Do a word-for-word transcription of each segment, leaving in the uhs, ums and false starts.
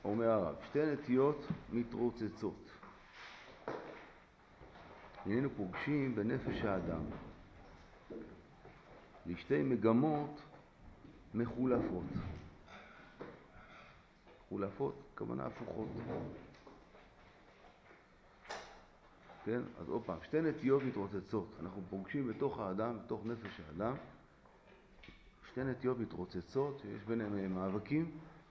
אומר הרב, שתי נטיות מתרוצצות. הננו פוגשים בנפש האדם לשתי מגמות מחולפות. מחולפות, כוונה הפוכות. כן? אז עוד פעם, שתי נטיות מתרוצצות. אנחנו פוגשים בתוך האדם, בתוך נפש האדם, שתי נטיות מתרוצצות, שיש ביניהם מאבקים,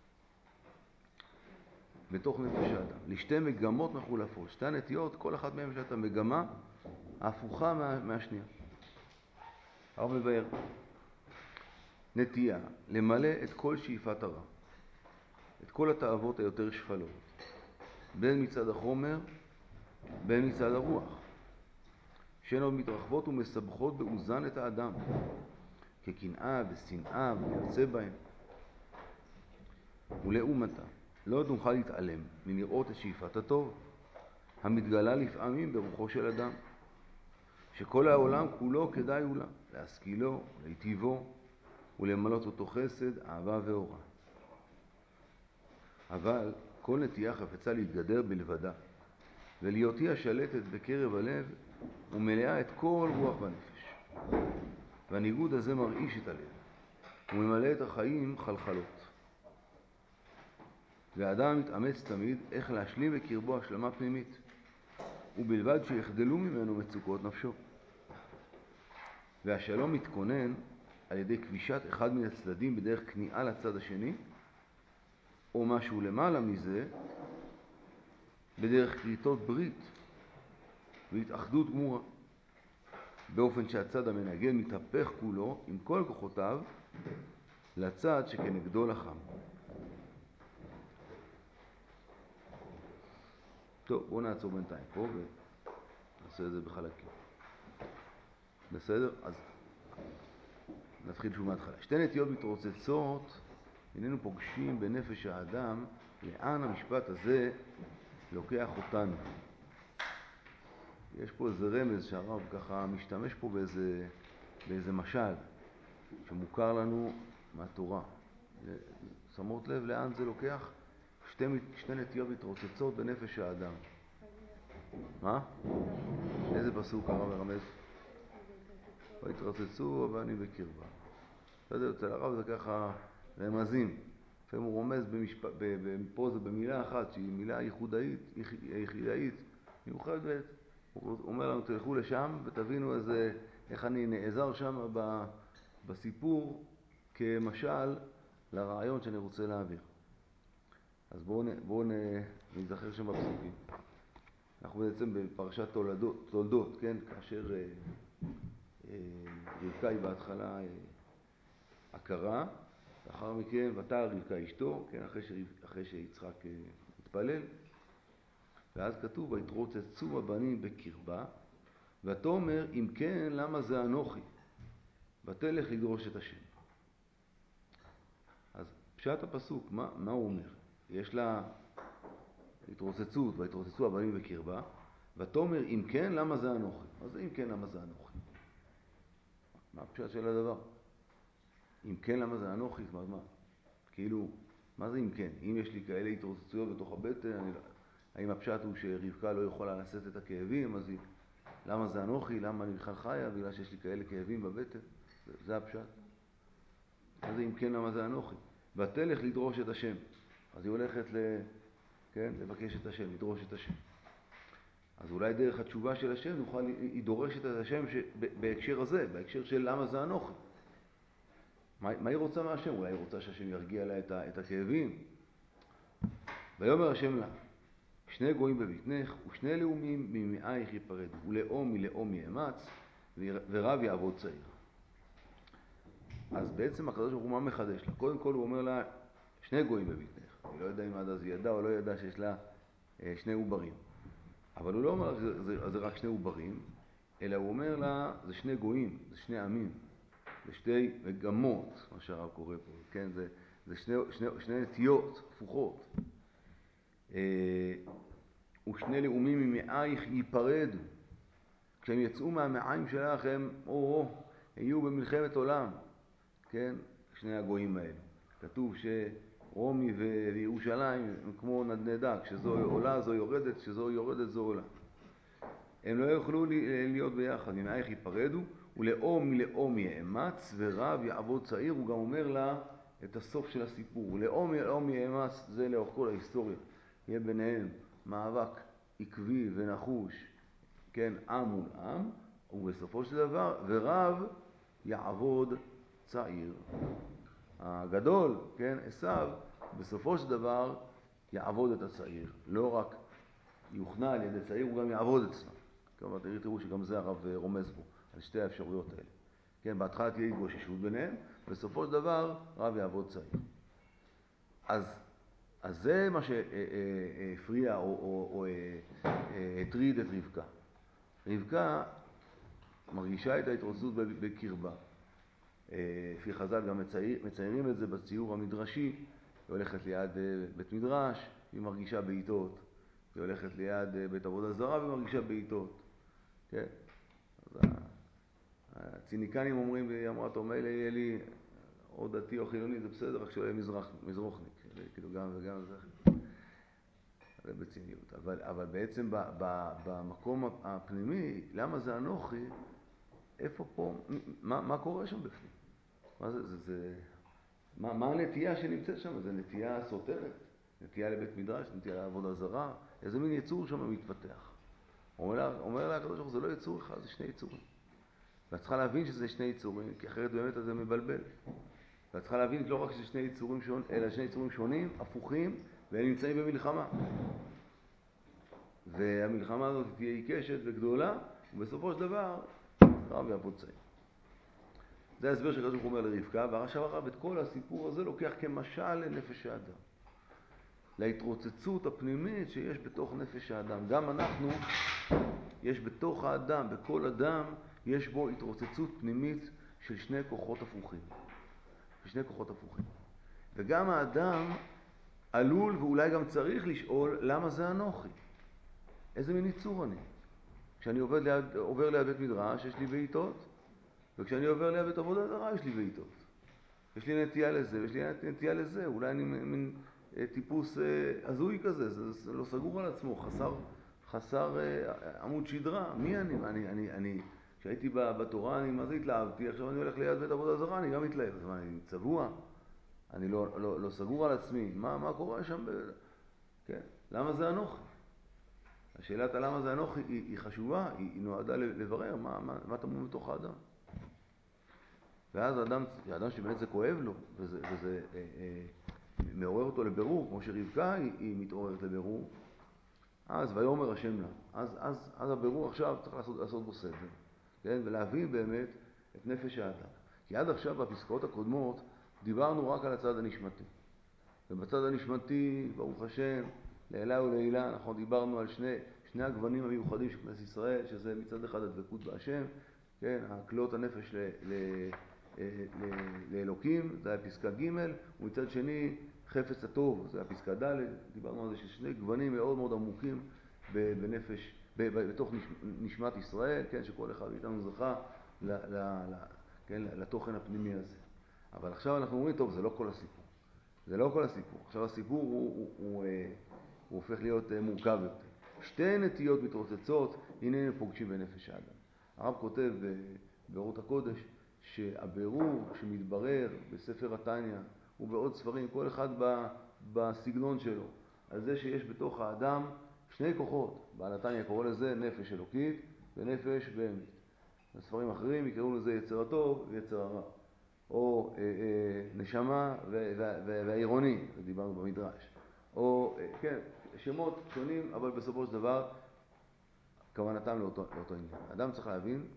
בתוך נפש האדם. לשתי מגמות מחולפות. שתי נטיות, כל אחת מהן יש את המגמה ההפוכה מה, מהשנייה. הרב מבאר. נטייה, למלא את כל שאיפת הרע. את כל התאוות היותר שפלות. בין מצד החומר, בין מצד הרוח. שהן עוד מתרחבות ומסבכות באוזן את האדם. כקנאה ושנאה ויוצא בהם. ולעומתה. לא נוכל להתעלם מלראות את שאיפת הטוב, המתגלה לפעמים ברוחו של אדם, שכל העולם כולו כדאי הוא לה, להשכילו, להיטיבו, ולמלות אותו חסד, אהבה ואורה. אבל כל נטייה חפצה להתגדר בלבדה, ולהיות היא השלטת בקרב הלב, ומלאה את כל רוח והנפש. והניגוד הזה מרעיש את הלב, וממלא את החיים חלחלות. והאדם מתאמץ תמיד איך להשלים בקרבו השלמה פנימית, ובלבד שיחדלו ממנו מצוקות נפשו. והשלום מתכונן על ידי כבישת אחד מן הצדדים בדרך כניעה לצד השני, או משהו למעלה מזה, בדרך כריתות ברית והתאחדות גמורה, באופן שהצד המנגן מתהפך כולו עם כל כוחותיו לצד שכנגדו לחם. טוב, בואו נעצור בינתיים פה ונעשה את זה בחלקים. בסדר? אז נתחיל שוב מההתחלה. שתי נטיות מתרוצצות, איננו פוגשים בנפש האדם, לאן המשפט הזה לוקח אותנו. יש פה איזה רמז שהרב ככה משתמש פה באיזה, באיזה משל שמוכר לנו מהתורה. שמות לב לאן זה לוקח? שתי, שתי נטיות מתרוצצות בנפש האדם. מה? איזה פסוק הרב מרמז? והתרוצצו הבנים בקרבה. אתה יודע, אצל הרב זה ככה רמזים. לפעמים הוא רומז במשפט, פה זה במילה אחת שהיא מילה ייחודאית, יחידאית, מיוחדת. הוא אומר לנו תלכו לשם ותבינו איזה, איך אני נעזר שם בסיפור כמשל לרעיון שאני רוצה להעביר. אז בואו בוא נזכר שם בפסוקים. אנחנו בעצם בפרשת תולדות, תולדות, כן? כאשר אה, אה, רבקה היא בהתחלה אה, הכרה, לאחר מכן ותער רבקה אשתו, כן? אחרי, שרב, אחרי שיצחק אה, התפלל, ואז כתוב ויתרוצצו הבנים בקרבה, ותאמר אם כן למה זה אנוכי, ותלך לדרוש את השם. אז פשט הפסוק, מה, מה הוא אומר? יש לה התרוצצות, והתרוצצו הבנים בקרבה, ותאמר אם כן למה זה אנוכי. אז אם כן למה זה אנוכי? מה הפשט של הדבר? אם כן למה זה אנוכי? זאת אומרת מה? כאילו, מה זה אם כן? אם יש לי כאלה התרוצצויות בתוך הבטן, אני לא... האם הפשט הוא שרבקה לא יכולה לשאת את הכאבים? אז היא... למה זה אנוכי? למה אני בכלל חיה? בגלל שיש לי כאלה כאבים בבטן? זה, זה הפשט. אז אם כן למה זה אנוכי? ותלך לדרוש את השם. אז היא הולכת ל... כן? לבקש את השם, לדרוש את השם. אז אולי דרך התשובה של השם נוכל, היא דורשת את השם ש... בהקשר הזה, בהקשר של למה זה אנוכי. מה, מה היא רוצה מהשם? אולי היא רוצה שהשם ירגיע לה את, ה... את הכאבים. ויאמר השם לה, שני גויים בבטנך ושני לאומים ממאייך ייפרדו, ולאום מלאום יאמץ ורב יעבוד צעיר. אז בעצם הקדוש ברוך הוא מה מחדש לה? קודם כל הוא אומר לה, שני גויים בבטנך. אני לא יודע אם עד אז היא ידעה או לא ידעה שיש לה שני עוברים. אבל הוא לא אומר שזה זה רק שני עוברים, אלא הוא אומר לה, זה שני גויים, זה שני עמים, זה שתי מגמות, מה שהרב קורא פה, כן? זה, זה שני, שני, שני נטיות הפוכות. ושני לאומים ממאייך ייפרדו. כשהם יצאו מהמעיים שלך הם או, או, יהיו במלחמת עולם, כן? שני הגויים האלה. כתוב שהוא רומי וירושלים הם כמו נדנדה, כשזו עולה זו יורדת, כשזו יורדת זו עולה. הם לא יוכלו להיות ביחד, ממאייך ייפרדו, ולאום מלאום יאמץ, ורב יעבוד צעיר. הוא גם אומר לה את הסוף של הסיפור. לאום מלאום יאמץ, זה לאורך כל ההיסטוריה. יהיה ביניהם מאבק עקבי ונחוש, כן, עם מול עם, ובסופו של דבר, ורב יעבוד צעיר. הגדול, כן, עשיו, בסופו של דבר יעבוד את הצעיר. לא רק יוכנע על ידי צעיר, הוא גם יעבוד אצלו. כלומר, תראו שגם זה הרב רומז פה, על שתי האפשרויות האלה. כן, בהתחלה תהיה התגוששות ביניהם, בסופו של דבר רב יעבוד צעיר. אז, אז זה מה שהפריע או, או, או הטריד את רבקה. רבקה מרגישה את ההתרוצצות בקרבה. לפי חז"ל גם מצייר, מציירים את זה בציור המדרשי. היא הולכת ליד בית מדרש, היא מרגישה בעיתות. היא הולכת ליד בית עבודה זרה ומרגישה בעיתות. כן? אז הציניקנים אומרים, היא אמרה, טוב, מילא יהיה לי או דתי או חילוני, זה בסדר, רק שלא יהיה מזרח, מזרוחניק. כאילו גם וגם זה. זה בציניות. אבל, אבל בעצם ב, ב, במקום הפנימי, למה זה אנוכי? איפה פה? מה, מה קורה שם בפנים? מה זה, זה, זה, מה, מה הנטייה שנמצאת שם? זה נטייה סותרת, נטייה לבית מדרש, נטייה לעבודה זרה, איזה מין יצור שם מתפתח. אומר לה, אומר לה הקדוש ברוך הוא, זה לא יצור אחד, זה שני יצורים. ואת צריכה להבין שזה שני יצורים, כי אחרת באמת זה מבלבל. ואת צריכה להבין לא רק שזה שני יצורים שונים, אלא שני יצורים שונים, הפוכים, והם נמצאים במלחמה. והמלחמה הזאת תהיה עיקשת וגדולה, ובסופו של דבר, רב יעבוד צעיר. זה ההסבר שהקדוש ברוך הוא אומר לרבקה, ועכשיו הרב את כל הסיפור הזה לוקח כמשל לנפש האדם. להתרוצצות הפנימית שיש בתוך נפש האדם. גם אנחנו, יש בתוך האדם, בכל אדם, יש בו התרוצצות פנימית של שני כוחות הפוכים. שני כוחות הפוכים. וגם האדם עלול ואולי גם צריך לשאול למה זה אנוכי. איזה מין יצור אני? כשאני עובר ליד, עובר ליד בית מדרש, יש לי בעיתות, וכשאני עובר ליד בית עבודה זרה, יש לי בעיתות. יש לי נטייה לזה, ויש לי נטייה לזה. אולי אני מין טיפוס הזוי כזה, זה, זה לא סגור על עצמו, חסר, חסר עמוד שדרה. מי אני? אני, אני, אני, כשהייתי בתורה, אני מה זה התלהבתי, עכשיו אני הולך ליד בית עבודה זרה, אני גם מתלהב. אז מה, אני צבוע? אני לא, לא, לא סגור על עצמי. מה, מה קורה שם? ב... כן? למה זה אנוכי? השאלת הלמה זה אנוכי היא, היא חשובה, היא, היא נועדה לברר מה, מה, מה תמום בתוך האדם. ואז האדם, האדם שבאמת זה כואב לו, וזה, וזה אה, אה, מעורר אותו לבירור, כמו שרבקה היא, היא מתעוררת לבירור, אז ויאמר השם לה. אז, אז, אז הבירור עכשיו צריך לעשות, לעשות בו סדר, כן? ולהבין באמת את נפש האדם. כי עד עכשיו בפסקאות הקודמות דיברנו רק על הצד הנשמתי. ובצד הנשמתי, ברוך השם, לעילה ולעילה, אנחנו דיברנו על שני, שני הגוונים המיוחדים של כנסת ישראל, שזה מצד אחד הדבקות בהשם, כן? הקלות הנפש ל, ל, ל, ל, לאלוקים, זה היה פסקה ג', ומצד שני חפץ הטוב, זה היה פסקה ד'. דיברנו על זה ששני גוונים מאוד מאוד עמוקים בנפש, בתוך נשמת ישראל, כן? שכל אחד מאיתנו זכה ל, ל, ל, כן? לתוכן הפנימי הזה. אבל עכשיו אנחנו אומרים, טוב, זה לא כל הסיפור. זה לא כל הסיפור. עכשיו הסיפור הוא, הוא, הוא, הוא, הוא הופך להיות מורכב יותר. שתי נטיות מתרוצצות, הנה הם פוגשים בנפש האדם. הרב כותב באורות הקודש שהבירור שמתברר בספר התניא ובעוד ספרים, כל אחד בסגנון שלו, על זה שיש בתוך האדם שני כוחות. בעל התניא קורא לזה נפש אלוקית ונפש בהמית. בספרים אחרים יקראו לזה יצר הטוב ויצר הרע. או אה, אה, נשמה והעירוני, דיברנו במדרש. או, אה, כן, שמות שונים, אבל בסופו של דבר, כוונתם לאותו, לאותו עניין. האדם צריך להבין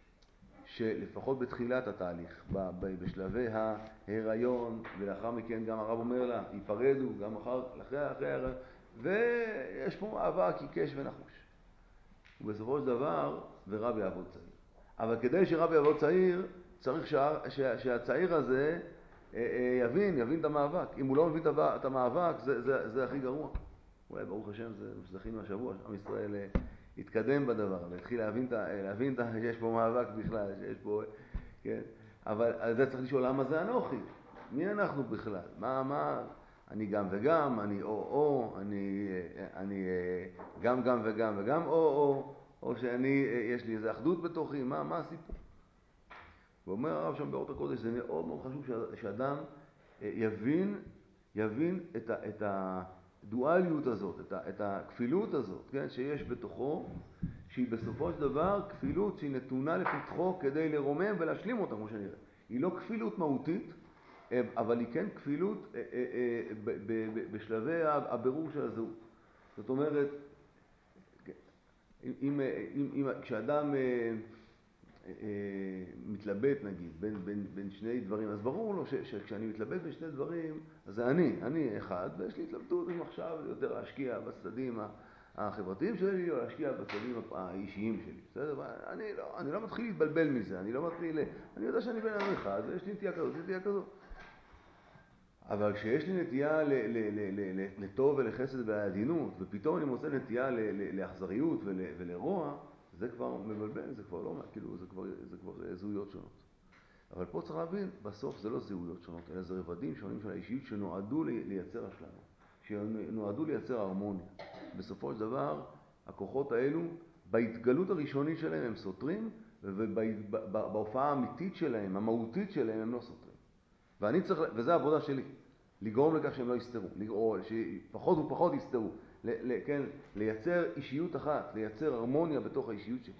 שלפחות בתחילת התהליך, ב, ב, בשלבי ההיריון, ולאחר מכן גם הרב אומר לה, ייפרדו, גם אחר, אחרי, אחרי ההיריון, ויש פה מאבק עיקש ונחוש. ובסופו של דבר, ורב יעבוד צעיר. אבל כדי שרב יעבוד צעיר, צריך שה, שה, שהצעיר הזה אה, אה, יבין, יבין את המאבק. אם הוא לא מבין את המאבק, זה, זה, זה הכי גרוע. אולי ברוך השם, זה זכינו השבוע, עם ישראל אה, התקדם בדבר, והתחיל להבין, להבין את, שיש פה מאבק בכלל, שיש פה, כן? אבל על זה צריך לשאול למה זה אנוכי. מי אנחנו בכלל? מה, מה, אני גם וגם, אני או או, אני, אני גם גם וגם וגם או או, או שאני, יש לי איזו אחדות בתוכי, מה, מה הסיפור? ואומר הרב שם באורות הקודש, זה מאוד מאוד חשוב שאדם יבין, יבין את, ה, את הדואליות הזאת, את, ה, את הכפילות הזאת, כן, שיש בתוכו, שהיא בסופו של דבר כפילות שהיא נתונה לפתחו כדי לרומם ולהשלים אותה, כמו שנראה. היא לא כפילות מהותית, אבל היא כן כפילות בשלבי הבירור של הזהות. זאת אומרת, אם, אם, אם, כשאדם מתלבט נגיד בין, בין, בין שני דברים, אז ברור לו ש, שכשאני מתלבט בין שני דברים, אז זה אני, אני אחד, ויש לי התלבטות אם עכשיו יותר להשקיע בצדדים החברתיים שלי או להשקיע בצדדים האישיים שלי. בסדר? אני לא, אני לא מתחיל להתבלבל מזה, אני לא מתחיל, אני יודע שאני בן אדם אחד ויש לי נטייה כזאת, נטייה כזאת. אבל כשיש לי נטייה ל, ל, ל, ל, ל, לטוב ולחסד ולעדינות, ופתאום אני מוצא נטייה ל, ל, לאכזריות ול, ולרוע, זה כבר מבלבל, זה כבר לא, כאילו, זה כבר, זה כבר זהויות שונות. אבל פה צריך להבין, בסוף זה לא זהויות שונות, אלא זה רבדים שונים של האישיות שנועדו לייצר השלמה, שנועדו לייצר הרמוניה. בסופו של דבר, הכוחות האלו, בהתגלות הראשונית שלהם הם סותרים, ובהופעה האמיתית שלהם, המהותית שלהם, הם לא סותרים. ואני צריך, וזה העבודה שלי, לגרום לכך שהם לא יסתרו, או שפחות ופחות יסתרו, ל, ל, כן, לייצר אישיות אחת, לייצר הרמוניה בתוך האישיות שלי.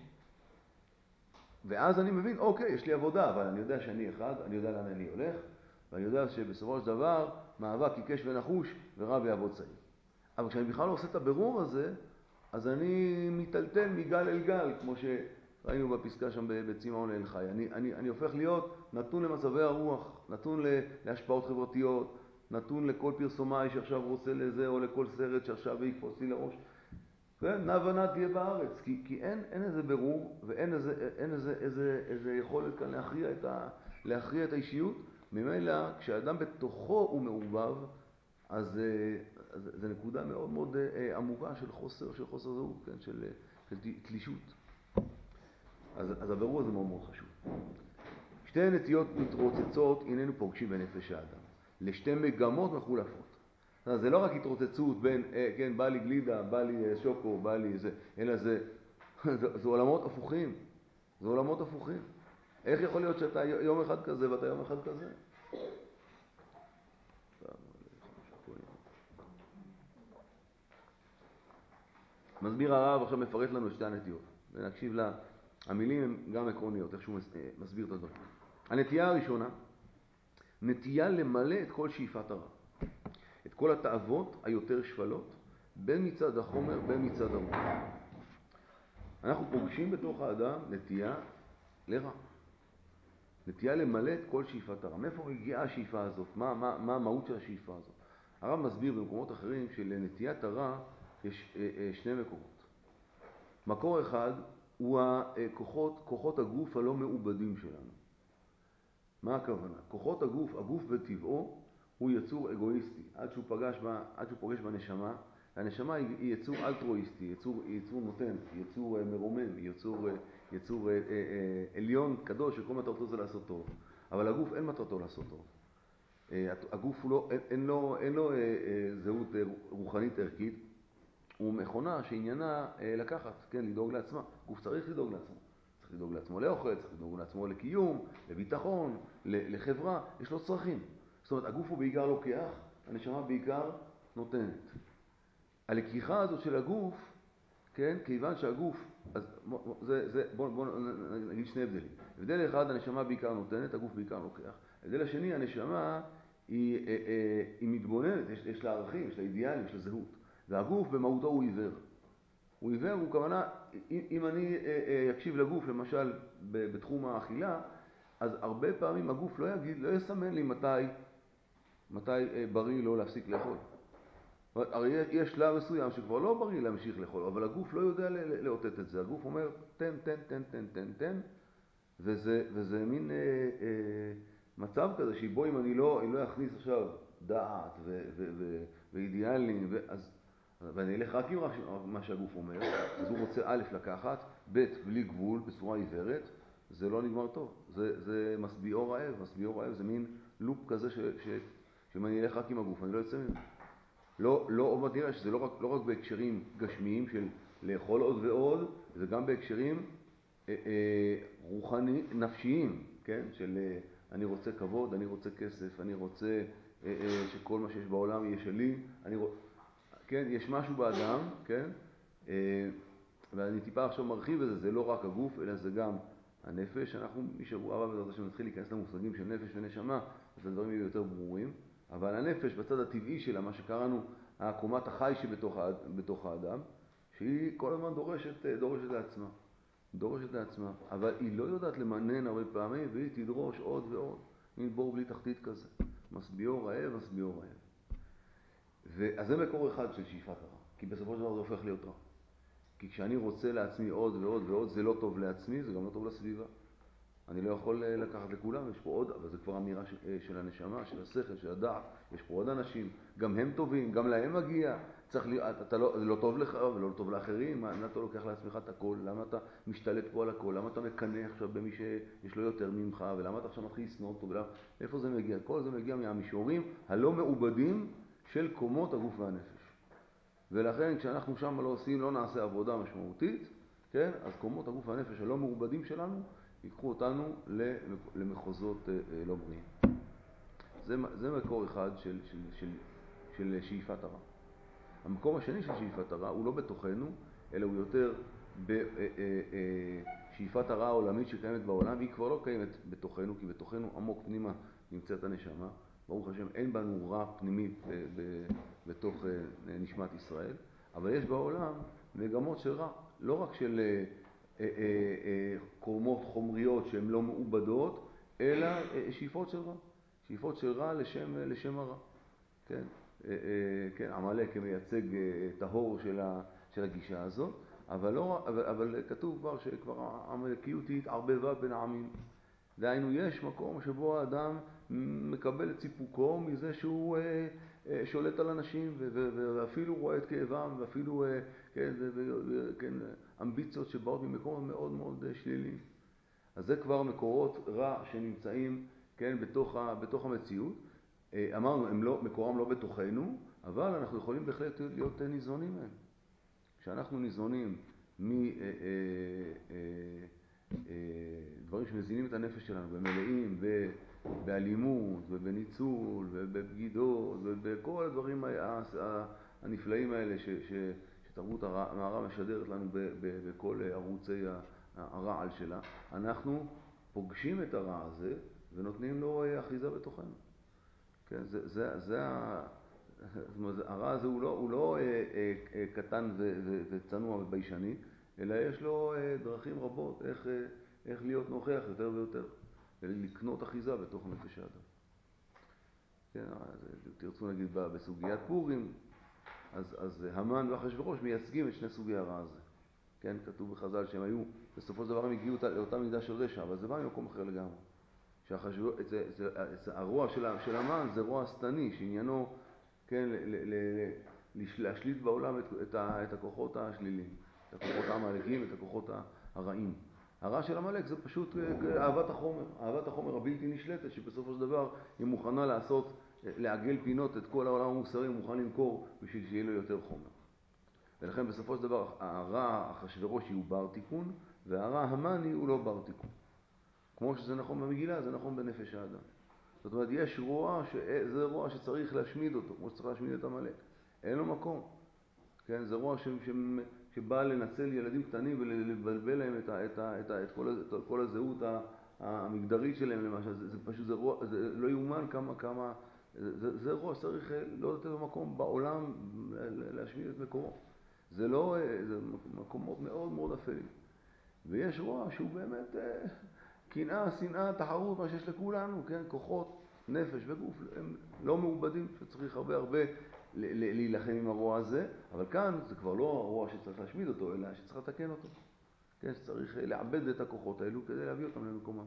ואז אני מבין, אוקיי, יש לי עבודה, אבל אני יודע שאני אחד, אני יודע לאן אני הולך, ואני יודע שבסופו של דבר, מאבק עיקש ונחוש, ורב יעבוד צעיר. אבל כשאני בכלל לא עושה את הבירור הזה, אז אני מטלטל מגל אל גל, כמו שראינו בפסקה שם בצמאון לאל חי. אני, אני, אני הופך להיות נתון למצבי הרוח, נתון להשפעות חברתיות, נתון לכל פרסומאי שעכשיו רוצה לזה, או לכל סרט שעכשיו יקפוץ לי לראש. נע ונע תהיה בארץ, כי, כי אין, אין איזה ברור, ואין איזה, אין איזה, איזה, איזה יכולת כאן להכריע את, ה, להכריע את האישיות. ממילא, כשאדם בתוכו הוא מעובב, אז, אז זה נקודה מאוד מאוד עמוקה של חוסר, של חוסר זהות, כן? של, של תלישות. אז, אז הבירור הזה מאוד מאוד חשוב. שתי נטיות מתרוצצות איננו פוגשים בנפש האדם, לשתי מגמות מחולפות. זה לא רק התרוצצות בין, כן, בא לי גלידה, בא לי שוקו, בא לי זה, אלא זה, זה, זה עולמות הפוכים. זה עולמות הפוכים. איך יכול להיות שאתה יום אחד כזה ואתה יום אחד כזה? מסביר הרב, עכשיו מפרט לנו שתי הנטיות. ונקשיב לה, המילים הן גם עקרוניות, איך שהוא מסביר את הדברים. הנטייה הראשונה, נטייה למלא את כל שאיפת הרע. את כל התאוות היותר שפלות, בין מצד החומר, בין מצד הרוח. אנחנו פוגשים בתוך האדם נטייה לרע. נטייה למלא את כל שאיפת הרע. מאיפה הגיעה השאיפה הזאת? מה, מה, מה המהות של השאיפה הזאת? הרב מסביר במקומות אחרים שלנטיית הרע יש שני מקומות. מקור אחד הוא הכוחות, כוחות הגוף הלא מעובדים שלנו. מה הכוונה? כוחות הגוף, הגוף בטבעו הוא יצור אגואיסטי. עד שהוא פגש בה, עד שהוא פוגש בנשמה, הנשמה היא יצור אלטרואיסטי, יצור, יצור נותן, יצור מרומם, יצור, יצור עליון, קדוש, שכל מטרתו זה לעשות טוב. אבל הגוף אין מטרתו לעשות טוב. הגוף הוא לא, אין, אין לו, אין לו זהות רוחנית ערכית. הוא מכונה שעניינה לקחת, כן, לדאוג לעצמה. גוף צריך לדאוג לעצמו. צריך לדאוג לעצמו לאוכל, צריך לדאוג לעצמו לקיום, לביטחון, לחברה. יש לו צרכים. זאת אומרת, הגוף הוא בעיקר לוקח, הנשמה בעיקר נותנת. הלקיחה הזאת של הגוף, כן, כיוון שהגוף, אז זה, זה, בוא, בוא נגיד שני הבדלים. הבדל אחד, הנשמה בעיקר נותנת, הגוף בעיקר לוקח. הבדל השני, הנשמה היא, היא מתבוננת, יש, יש לה ערכים, יש לה אידיאלים, יש לה זהות. והגוף במהותו הוא עיוור. הוא עיוור, הוא כוונה, אם אני יקשיב לגוף, למשל, בתחום האכילה, אז הרבה פעמים הגוף לא יגיד, לא יסמן לי מתי, מתי בריא לא להפסיק לאכול. הרי יש שלב מסוים שכבר לא בריא להמשיך לאכול, אבל הגוף לא יודע לאותת את זה. הגוף אומר, תן, תן, תן, תן, תן, תן, וזה, וזה מין אה, אה, מצב כזה שבו אם אני לא, אני לא אכניס עכשיו דעת ו, ו, ו, ואידיאלים, ואז, ואני אלך רק עם מה שהגוף אומר, אז הוא רוצה א' לקחת, ב' בלי גבול, בצורה עיוורת, זה לא נגמר טוב. זה, זה משביעו רעב, משביעו רעב, זה מין לופ כזה ש, ש, שאם אני אלך רק עם הגוף, אני לא יוצא ממנו. לא, לא, עוד מעט נראה שזה לא רק, לא רק בהקשרים גשמיים של לאכול עוד ועוד, זה גם בהקשרים אה, אה, רוחני, נפשיים, כן? של אה, אני רוצה כבוד, אני רוצה כסף, אני רוצה אה, אה, שכל מה שיש בעולם יהיה שלי, אני רוצ... כן? יש משהו באדם, כן? אה, ואני טיפה עכשיו מרחיב את זה, זה לא רק הגוף, אלא זה גם הנפש. אנחנו משבוע הבא בעזרת השם נתחיל להיכנס למושגים של נפש ונשמה, אז הדברים יהיו יותר ברורים. אבל הנפש בצד הטבעי שלה, מה שקראנו הקומת החי שבתוך האדם, שהיא כל הזמן דורשת, דורשת לעצמה, דורשת לעצמה, אבל היא לא יודעת למנן הרבה פעמים, והיא תדרוש עוד ועוד, מין בור בלי תחתית כזה, מסביעו רעב, מסביעו רעב. אז זה מקור אחד של שאיפת הרע, כי בסופו של דבר זה הופך להיות רע. כי כשאני רוצה לעצמי עוד ועוד ועוד, זה לא טוב לעצמי, זה גם לא טוב לסביבה. אני לא יכול לקחת לכולם, יש פה עוד, אבל זה כבר אמירה של, של הנשמה, של השכל, של הדעת. יש פה עוד אנשים, גם הם טובים, גם להם מגיע. צריך לי, אתה לא, זה לא טוב לך ולא טוב לאחרים. למה אתה לוקח לעצמך את הכל? למה אתה משתלט פה על הכל? למה אתה מקנא עכשיו במי שיש לו יותר ממך? ולמה אתה עכשיו מתחיל לסנוע אותו? ולמה? איפה זה מגיע? כל זה מגיע מהמישורים הלא מעובדים של קומות הגוף והנפש. ולכן כשאנחנו שם לא עושים, לא נעשה עבודה משמעותית, כן? אז קומות הגוף והנפש הלא מעובדים שלנו ייקחו אותנו למחוזות לא בריאים. זה, זה מקור אחד של, של, של, של שאיפת הרע. המקור השני של שאיפת הרע הוא לא בתוכנו, אלא הוא יותר בשאיפת הרע העולמית שקיימת בעולם, והיא כבר לא קיימת בתוכנו, כי בתוכנו עמוק פנימה נמצאת הנשמה. ברוך השם, אין בנו רע פנימי בתוך נשמת ישראל, אבל יש בעולם מגמות של רע, לא רק של קורמות חומריות שהן לא מעובדות, אלא שאיפות של רע, שאיפות של רע לשם, לשם הרע. כן? כן, עמלק כמייצג טהור של, ה, של הגישה הזאת, אבל, לא, אבל, אבל כתוב כבר שכבר העמלקיות היא התערבבה בין העמים. דהיינו, יש מקום שבו האדם מקבל את סיפוקו מזה שהוא אה, אה, שולט על אנשים ו- ו- ואפילו רואה את כאבם ואפילו אה, כן, ו- ו- כן, אמביציות שבאות ממקום מאוד מאוד שלילי. אז זה כבר מקורות רע שנמצאים כן, בתוך, ה- בתוך המציאות. אה, אמרנו, הם לא, מקורם לא בתוכנו, אבל אנחנו יכולים בהחלט להיות ניזונים מהם. כשאנחנו ניזונים מ... אה, אה, אה, דברים שמזינים את הנפש שלנו, במלאים, באלימות, ובניצול, ובבגידות, ובכל הדברים הנפלאים האלה ש, ש, שתרבות המערב משדרת לנו בכל ערוצי הרעל שלה, אנחנו פוגשים את הרע הזה ונותנים לו אחיזה בתוכנו. כן, זה, זה, זה, זאת אומרת, הרע הזה הוא לא, הוא לא קטן וצנוע וביישני, אלא יש לו דרכים רבות איך, איך להיות נוכח יותר ויותר, ולקנות אחיזה בתוך נפש האדם. כן, תרצו נגיד בסוגיית פורים, אז, אז המן ואחשוורוש מייצגים את שני סוגי הרע הזה. כן, כתוב בחז"ל שהם היו, בסופו של דבר הם הגיעו לאותה מידה של רשע, אבל זה בא ממקום אחר לגמרי. שהחשוורוש, זה, זה, זה, הרוע של, של המן זה רוע סתני, שעניינו, כן, ל, ל, ל, להשליט בעולם את, את, את הכוחות השליליים. את הכוחות העמלקים, את הכוחות הרעים. הרע של עמלק זה פשוט אהבת החומר, אהבת החומר הבלתי נשלטת, שבסופו של דבר היא מוכנה לעשות, לעגל פינות את כל העולם המוסרי, הוא מוכן למכור בשביל שיהיה לו יותר חומר. ולכן בסופו של דבר הרע אחשוורוש הוא בר תיקון, והרע המני הוא לא בר תיקון. כמו שזה נכון במגילה, זה נכון בנפש האדם. זאת אומרת, יש רוע, זה רוע שצריך להשמיד אותו, כמו שצריך להשמיד את עמלק. אין לו מקום. כן, זה רוע ש... ש... שבא לנצל ילדים קטנים ולבלבל להם את, ה, את, ה, את, ה, את, כל, את כל הזהות המגדרית שלהם למשל. זה, זה פשוט, זה, רוע, זה לא יאומן כמה, כמה, זה, זה רוע שצריך לא לתת במקום בעולם להשמיד את מקומו. זה לא, זה מקומות מאוד מאוד אפלים. ויש רוע שהוא באמת קנאה, שנאה, תחרות, מה שיש לכולנו, כן, כוחות, נפש וגוף, הם לא מעובדים, שצריך הרבה הרבה להילחם עם הרוע הזה, אבל כאן זה כבר לא הרוע שצריך להשמיד אותו, אלא שצריך לתקן אותו. כן, שצריך לעבד את הכוחות האלו כדי להביא אותם למקומם.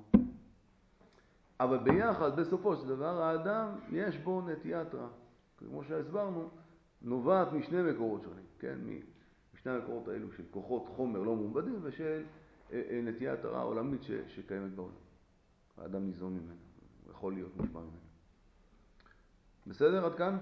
אבל ביחד, בסופו של דבר, האדם יש בו נטיית רע. כמו שהסברנו, נובעת משני מקורות שונים, כן, משני המקורות האלו של כוחות חומר לא מעובדים ושל נטיית הרע העולמית ש, שקיימת בעולם. האדם ניזון ממנו, הוא יכול להיות מושפע ממנו. בסדר? עד כאן?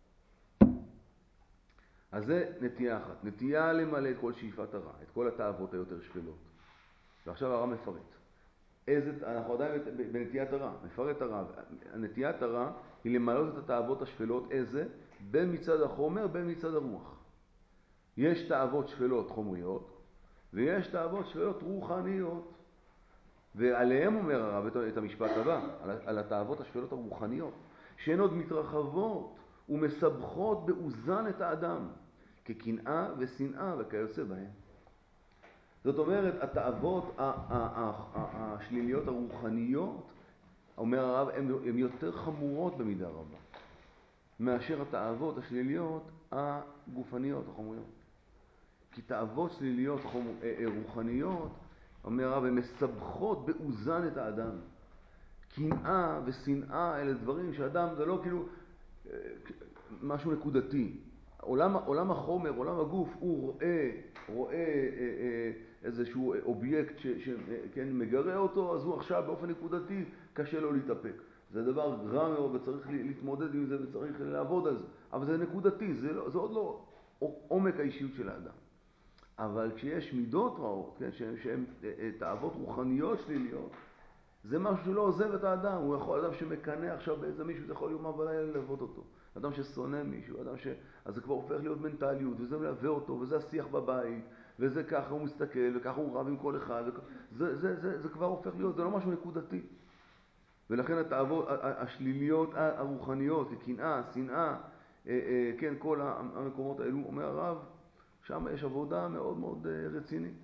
אז זה נטייה אחת. נטייה למלא את כל שאיפת הרע, את כל התאוות היותר שפלות. ועכשיו הרע מפרט. איזה, אנחנו עדיין בנטיית הרע, מפרט הרע. הנטיית הרע היא למלות את התאוות השפלות, איזה? בין מצד החומר, בין מצד הרוח. יש תאוות שפלות חומריות, ויש תאוות שפלות רוחניות. ועליהם אומר הרב את המשפט הבא, על התאוות השפלות הרוחניות, שהן עוד מתרחבות ומסבכות באוזן את האדם, כקנאה ושנאה וכיוצא בהן. זאת אומרת, התאוות השליליות הרוחניות, אומר הרב, הן יותר חמורות במידה רבה, מאשר התאוות השליליות הגופניות, החומריות. כי תאוות שליליות רוחניות, אומר הרב, הן מסבכות באוזן את האדם. קנאה ושנאה אלה דברים שאדם, זה לא כאילו משהו נקודתי. עולם, עולם החומר, עולם הגוף, הוא רואה, רואה איזשהו אובייקט שכן מגרה אותו, אז הוא עכשיו באופן נקודתי קשה לו להתאפק. זה דבר רע מאוד וצריך להתמודד עם זה וצריך לעבוד על זה. אבל זה נקודתי, זה, לא, זה עוד לא עומק האישיות של האדם. אבל כשיש מידות רעות, כן, שהן תאוות רוחניות שליליות, זה משהו שלא עוזב את האדם. הוא יכול, אדם שמקנא עכשיו באיזה מישהו, זה יכול יום ולילה ללוות אותו. אדם ששונא מישהו, אדם ש... אז זה כבר הופך להיות מנטליות, וזה מלווה אותו, וזה השיח בבית, וזה ככה הוא מסתכל, וככה הוא רב עם כל אחד, וכ... זה, זה, זה, זה כבר הופך להיות, זה לא משהו נקודתי. ולכן התאוות השליליות הרוחניות, כקנאה, שנאה, כן, כל המקומות האלו, אומר הרב, שם יש עבודה מאוד מאוד רצינית.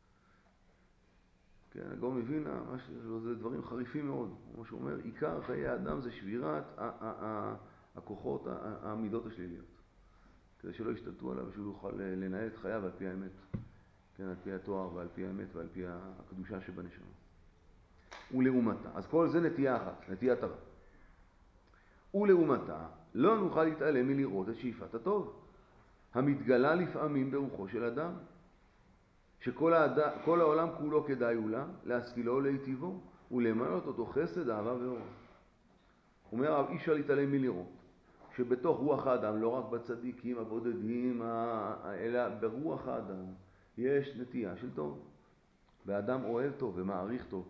כן, הגאון מווילנה, זה דברים חריפים מאוד. כמו שהוא אומר, עיקר חיי האדם זה שבירת הכוחות, העמידות השליליות. כדי שלא ישתלטו עליו ושהוא יוכל לנהל את חייו על פי האמת. כן, על פי התואר ועל פי האמת ועל פי הקדושה שבנשמה. ולעומתה. אז כל זה נטייה אחת, נטיית הרע. ולעומתה, לא נוכל להתעלם מלראות את שאיפת הטוב, המתגלה לפעמים ברוחו של אדם. שכל האדם, כל העולם כולו כדאי אולה, להשכילו ולהיטיבו, ולמנות אותו חסד, אהבה ואור. אומר הרב, אי אפשר להתעלם מלראות, שבתוך רוח האדם, לא רק בצדיקים הבודדים, אלא ברוח האדם, יש נטייה של טוב. והאדם אוהב טוב ומעריך טוב,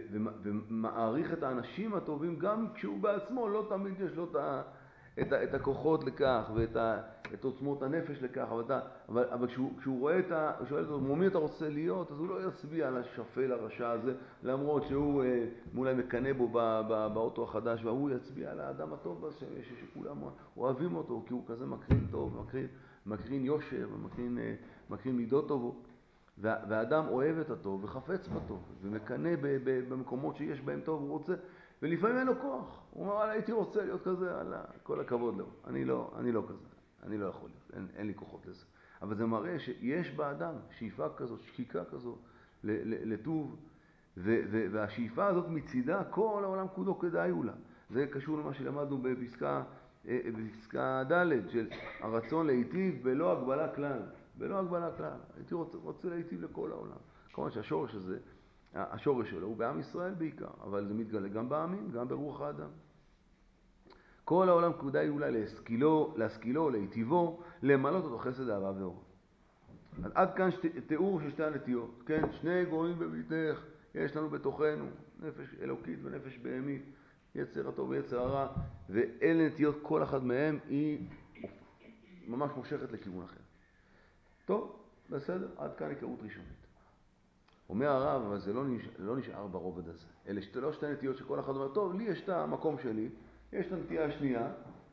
ומעריך את האנשים הטובים, גם כשהוא בעצמו לא תמיד יש לו את ה... את, את הכוחות לכך ואת ה, את עוצמות הנפש לכך, אבל, אתה, אבל, אבל כשהוא, כשהוא רואה את ה... הוא שואל אותו, מומי אתה רוצה להיות? אז הוא לא יצביע על השפל הרשע הזה, למרות שהוא אה, אולי מקנה בו בא, בא, באוטו החדש, והוא יצביע על האדם הטוב ש, ש, שכולם אוהבים אותו, כי הוא כזה מקרין טוב, מקרין, מקרין יושר, מקרין, אה, מקרין מידות טובות. וה, והאדם אוהב את הטוב וחפץ בטוב, ומקנה ב, ב, במקומות שיש בהם טוב, הוא רוצה... ולפעמים אין לו כוח. הוא אומר, הייתי רוצה להיות כזה, אללה, כל הכבוד לו. אני לא, אני לא כזה. אני לא יכול להיות. אין, אין לי כוחות לזה. אבל זה מראה שיש באדם שאיפה כזאת, שקיקה כזאת, לטוב, ו, ו, והשאיפה הזאת מצידה, כל העולם כולו כדאי אולה. זה קשור למה שלמדנו בפסקה, בפסקה ד' של הרצון להיטיב בלא הגבלה כלל. בלא הגבלה כלל. הייתי רוצה, רוצה להיטיב לכל העולם. כמובן שהשורש הזה, השורש שלו הוא בעם ישראל בעיקר, אבל זה מתגלה גם בעמים, גם ברוח האדם. כל העולם כדאי אולי להשכילו, להשכילו, להיטיבו, למלות אותו חסד, אהבה ואור. עד כאן שת, תיאור של שתי הנטיות. כן, שני גורמים בביתך, יש לנו בתוכנו, נפש אלוקית ונפש בהמית, יצר הטוב ויצר הרע, ואלה נטיות, כל אחד מהם היא ממש מושכת לכיוון אחר. טוב, בסדר, עד כאן היכרות ראשונית. אומר הרב, אבל זה לא נשאר, לא נשאר ברובד הזה. אלה שתי, לא שתי נטיות שכל אחד אומר, טוב, לי יש את המקום שלי, יש את הנטייה השנייה,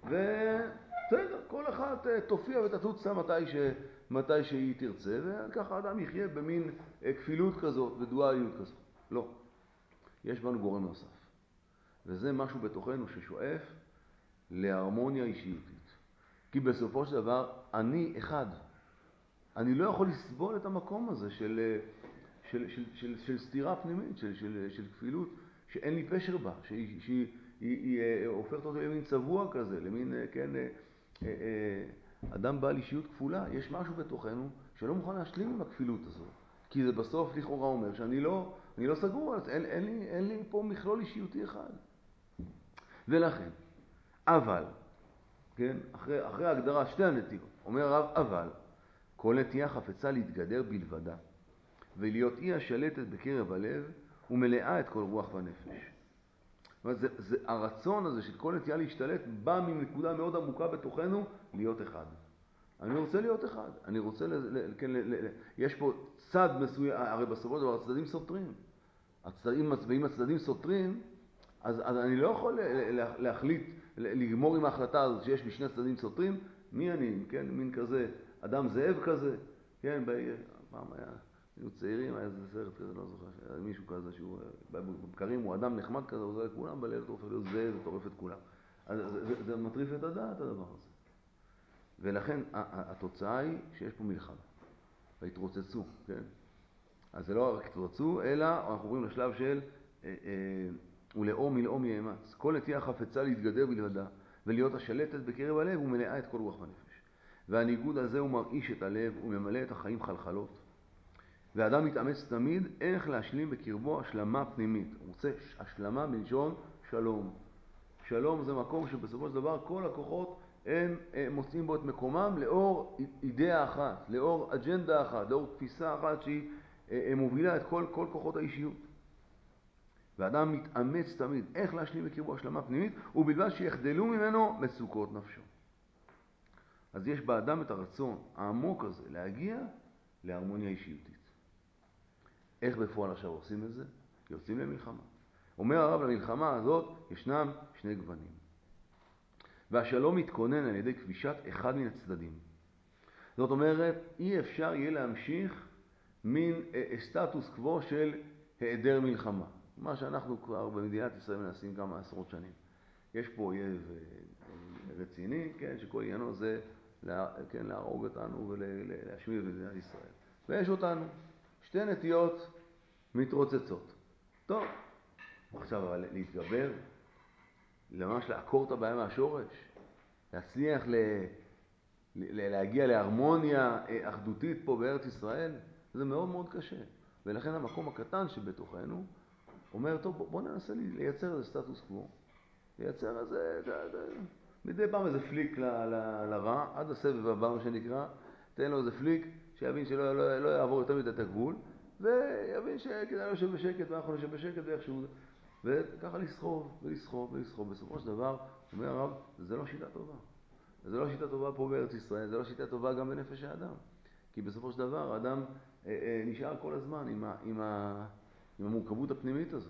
ובסדר, כל אחד תופיע ותצוצה מתי, ש, מתי שהיא תרצה, וככה האדם יחיה במין כפילות כזאת ודואליות כזאת. לא. יש בנו גורם נוסף. וזה משהו בתוכנו ששואף להרמוניה אישיותית. כי בסופו של דבר, אני אחד. אני לא יכול לסבול את המקום הזה של... של, של, של, של סתירה פנימית, של, של, של כפילות, שאין לי פשר בה, שהיא, שהיא היא, היא, הופכת אותו למין צבוע כזה, למין, כן, אדם בעל אישיות כפולה. יש משהו בתוכנו שלא מוכן להשלים עם הכפילות הזאת, כי זה בסוף לכאורה אומר שאני לא, אני לא סגור, אין, אין, לי, אין לי פה מכלול אישיותי אחד. ולכן, אבל, כן? אחרי, אחרי ההגדרה שתי הנטיות. אומר הרב, אבל כל נטייה חפצה להתגדר בלבדה, ולהיות היא השלטת בקרב הלב, ומלאה את כל רוח והנפש. זה, זה, הרצון הזה של כל נטייה להשתלט בא מנקודה מאוד עמוקה בתוכנו, להיות אחד. אני רוצה להיות אחד. אני רוצה, ל, ל, כן, ל, ל, יש פה צד מסוים, הרי בסופו של דבר הצדדים סותרים. הצדדים, ואם הצדדים סותרים, אז, אז אני לא יכול להחליט, לגמור עם ההחלטה הזאת שיש בשני צדדים סותרים. מי אני? כן, מין כזה, אדם זאב כזה. כן, פעם היה, היו צעירים, היה איזה סרט כזה, לא זוכר, היה מישהו כזה שהוא, בבקרים הוא אדם נחמד כזה, הוא זורק כולם, בלב הוא הופך להיות זאב וטורף את כולם. אז זה, זה, זה מטריף את הדעת, הדבר הזה. ולכן התוצאה היא שיש פה מלחמה. והתרוצצו, כן? אז זה לא רק התרוצצו, אלא אנחנו רואים לשלב של אה, אה, ולאום מלאום יאמץ. כל נטייה חפצה להתגדר בלבדה, ולהיות השלטת בקרב הלב ומלאה את כל רוח הנפש. והניגוד הזה הוא מרעיש את הלב וממלא את החיים חלחלות. והאדם מתאמץ תמיד איך להשלים בקרבו השלמה פנימית. הוא רוצה השלמה בלשון שלום. שלום זה מקום שבסופו של דבר כל הכוחות הם מוצאים בו את מקומם לאור אידאה אחת, לאור אג'נדה אחת, לאור תפיסה אחת שהיא מובילה את כל, כל כוחות האישיות. והאדם מתאמץ תמיד איך להשלים בקרבו השלמה פנימית, ובלבד שיחדלו ממנו מצוקות נפשו. אז יש באדם את הרצון העמוק הזה להגיע להרמוניה אישיותית. איך בפועל עכשיו עושים את זה? יוצאים למלחמה. אומר הרב, למלחמה הזאת ישנם שני גוונים. והשלום מתכונן על ידי כבישת אחד מן הצדדים. זאת אומרת, אי אפשר יהיה להמשיך מין סטטוס קוו של היעדר מלחמה. מה שאנחנו כבר במדינת ישראל מנסים כמה עשרות שנים. יש פה אויב רציני, כן, שכל עניינו זה לה, כן, להרוג אותנו ולהשמיד את מדינת ישראל. ויש אותנו, שתי נטיות מתרוצצות. טוב, עכשיו אבל להתגבר, ממש לעקור את הבעיה מהשורש, להצליח ל... להגיע להרמוניה אחדותית פה בארץ ישראל, זה מאוד מאוד קשה. ולכן המקום הקטן שבתוכנו אומר, טוב, בוא ננסה לייצר איזה סטטוס קוו. לייצר איזה, מדי פעם איזה פליק ל, ל, לרע, עד הסבב הבא מה שנקרא, תן לו איזה פליק שיבין שלא לא, לא יעבור יותר מדי את הגבול, ויבין שכדאי יושב בשקט ואנחנו נשב בשקט ואיכשהו, וככה לסחוב ולסחוב ולסחוב. בסופו של דבר, אומר הרב, זה לא שיטה טובה. זה לא שיטה טובה פה בארץ ישראל, זה לא שיטה טובה גם בנפש האדם. כי בסופו של דבר האדם אה, אה, נשאר כל הזמן עם, ה, עם, ה, עם המורכבות הפנימית הזאת.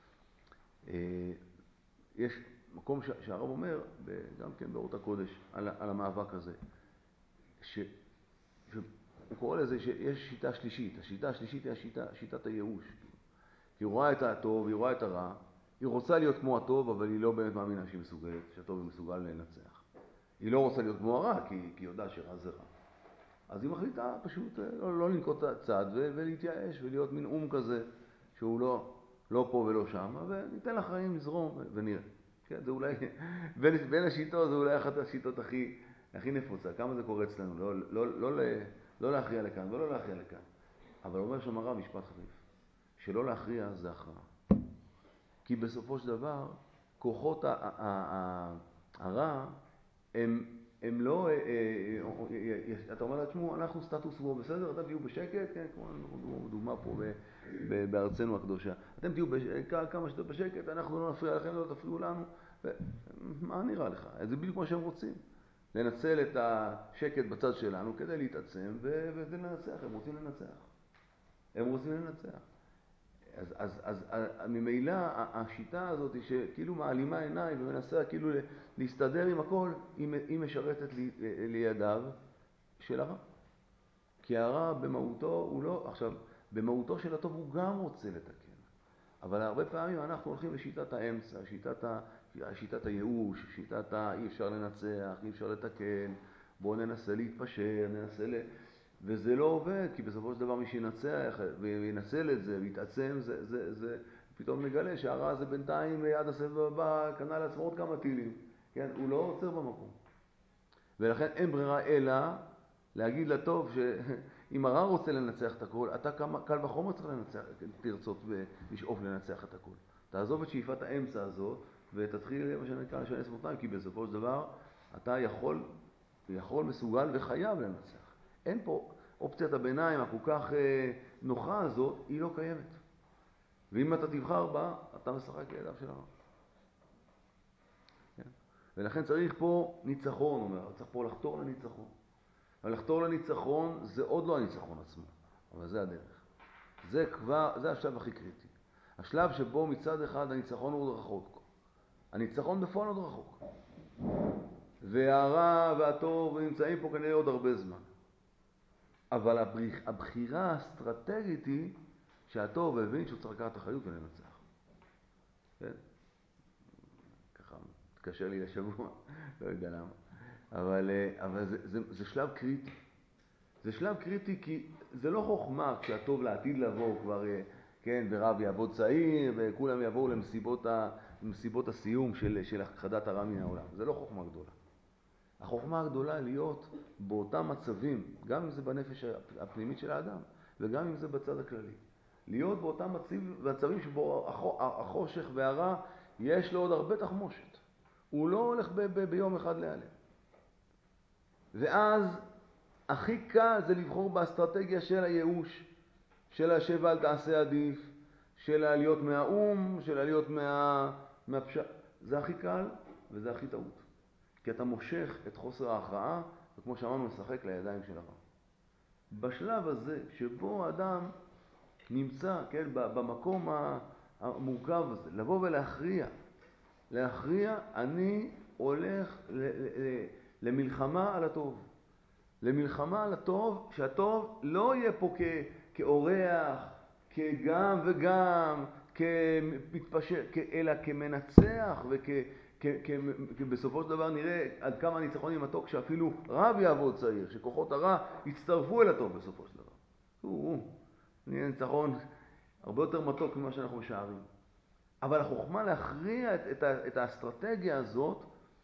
אה, יש מקום ש, שהרב אומר, גם כן באורות הקודש, על, על המאבק הזה, ש, שהוא קורא לזה שיש שיטה שלישית. השיטה השלישית היא השיטה, שיטת הייאוש. היא רואה את הטוב, היא רואה את הרע, היא רוצה להיות כמו הטוב, אבל היא לא באמת מאמינה שהיא מסוגלת, שהטוב היא מסוגל לנצח. היא לא רוצה להיות כמו הרע, כי, כי היא יודעת שרע זה רע. אז היא מחליטה פשוט לא, לא לנקוט צעד ולהתייאש ולהיות מין אום כזה, שהוא לא, לא פה ולא שם, וניתן לחיים לזרום ונראה. כן, זה אולי, בין, בין השיטות זה אולי אחת השיטות הכי, הכי נפוצה. כמה זה קורה אצלנו, לא, לא, לא, לא, לא להכריע לכאן ולא להכריע לכאן. אבל אומר שם הרב משפט חריף, שלא להכריע זה הכרעה. כי בסופו של דבר, כוחות הרע, הם, הם לא, אתה אומר לה, תשמעו, אנחנו סטטוס קוו, בסדר? אתם תהיו בשקט, כן, כמו דוגמה פה בארצנו הקדושה. אתם תהיו כמה שיותר בשקט, אנחנו לא נפריע לכם, לא תפריעו לנו. מה נראה לך? זה בדיוק מה שהם רוצים. לנצל את השקט בצד שלנו כדי להתעצם וזה לנצח, הם רוצים לנצח. הם רוצים לנצח. אז, אז, אז, אז ממילא השיטה הזאת היא שכאילו מעלימה עיניים ומנסה כאילו להסתדר עם הכל, היא, היא משרתת לי, לידיו של הרע. כי הרע במהותו הוא לא, עכשיו, במהותו של הטוב הוא גם רוצה לתקן. אבל הרבה פעמים אנחנו הולכים לשיטת האמצע, שיטת, ה, שיטת הייאוש, שיטת ה, אי אפשר לנצח, אי אפשר לתקן, בואו ננסה להתפשר, ננסה ל... וזה לא עובד, כי בסופו של דבר מי שינצח וינצל את זה ויתעצם, זה, זה, זה, פתאום נגלה שהרע הזה בינתיים עד הסבב הבא קנה לעצמו עוד כמה טילים. כן? הוא לא עוצר במקום. ולכן אין ברירה אלא להגיד לטוב שאם הרע רוצה לנצח את הכל, אתה כמה, קל וחומר צריך לנצח, תרצות ולשאוף לנצח את הכל. תעזוב את שאיפת האמצע הזאת ותתחיל מה שנקרא לשנס מותניים, כי בסופו של דבר אתה יכול, יכול, מסוגל וחייב לנצח. אין פה אופציית הביניים הכל כך אה, נוחה הזאת, היא לא קיימת. ואם אתה תבחר בה, אתה משחק לידיו של הרע. כן? ולכן צריך פה ניצחון, אומר, צריך פה לחתור לניצחון. אבל לחתור לניצחון זה עוד לא הניצחון עצמו, אבל זה הדרך. זה כבר, זה השלב הכי קריטי. השלב שבו מצד אחד הניצחון הוא עוד רחוק. הניצחון בפועל עוד רחוק. והרע והטוב נמצאים פה כנראה עוד הרבה זמן. אבל הבחירה האסטרטגית היא שהטוב הבין שהוא צריך לקחת אחריות ולנצח. כן? ככה, תקשר לי לשבוע, לא יודע למה. אבל, אבל זה, זה, זה שלב קריטי. זה שלב קריטי כי זה לא חוכמה כשהטוב לעתיד לבוא כבר, כן, ורב יעבוד צעיר וכולם יבואו למסיבות, ה, למסיבות הסיום של, של הכחדת הרע מן העולם. זה לא חוכמה גדולה. החוכמה הגדולה להיות באותם מצבים, גם אם זה בנפש הפנימית של האדם, וגם אם זה בצד הכללי. להיות באותם מצבים שבו החושך והרע יש לו עוד הרבה תחמושת. הוא לא הולך ב- ב- ביום אחד להיעלם. ואז הכי קל זה לבחור באסטרטגיה של הייאוש, של השב אל תעשה עדיף, של העליות מהאום, של העליות מה... מהפשע. זה הכי קל וזה הכי טעות. כי אתה מושך את חוסר ההכרעה, וכמו שאמרנו, משחק לידיים של הרע. בשלב הזה, שבו האדם נמצא, כן, במקום המורכב הזה, לבוא ולהכריע, להכריע, אני הולך למלחמה על הטוב. למלחמה על הטוב, שהטוב לא יהיה פה כאורח, כגם וגם, כמתפשר, אלא כמנצח וכ... כי בסופו של דבר נראה עד כמה ניצחון עם מתוק שאפילו רב יעבוד צעיר, שכוחות הרע יצטרפו אל הטוב בסופו של דבר. הוא, הוא, נהיה ניצחון הרבה יותר מתוק ממה שאנחנו משערים. אבל החוכמה להכריע את, את, את האסטרטגיה הזאת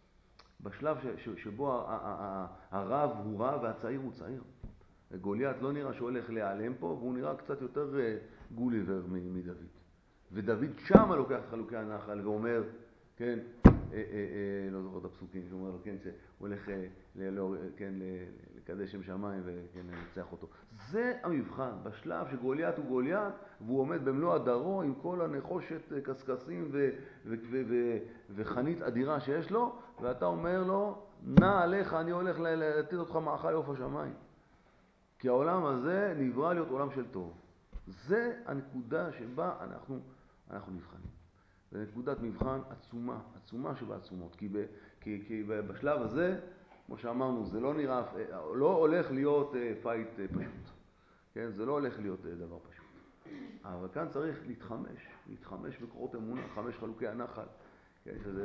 בשלב ש, ש, שבו ה, ה, ה, הרב הוא רב והצעיר הוא צעיר. גוליית לא נראה שהוא הולך להיעלם פה, והוא נראה קצת יותר גוליבר מדוד. ודוד שמה לוקח את חלוקי הנחל ואומר, כן, אה, אה, אה, לא זוכר את הפסוקים, שהוא אומר לו, כן, שהוא הולך אה, ל, כן, לקדש שם שמיים ולנצח אותו. זה המבחן, בשלב שגוליית הוא גוליית, והוא עומד במלוא הדרו עם כל הנחושת קסקסים ו, ו, ו, ו, וחנית אדירה שיש לו, ואתה אומר לו, נע עליך, אני הולך לתת אותך מאכל עוף השמיים. כי העולם הזה נברא להיות עולם של טוב. זה הנקודה שבה אנחנו, אנחנו נבחנים. זה נקודת מבחן עצומה, עצומה שבעצומות. כי, ב, כי, כי בשלב הזה, כמו שאמרנו, זה לא נראה, לא הולך להיות פייט פשוט. כן? זה לא הולך להיות דבר פשוט. אבל כאן צריך להתחמש, להתחמש בכוחות אמונה, חמש חלוקי הנחל. כן? שזה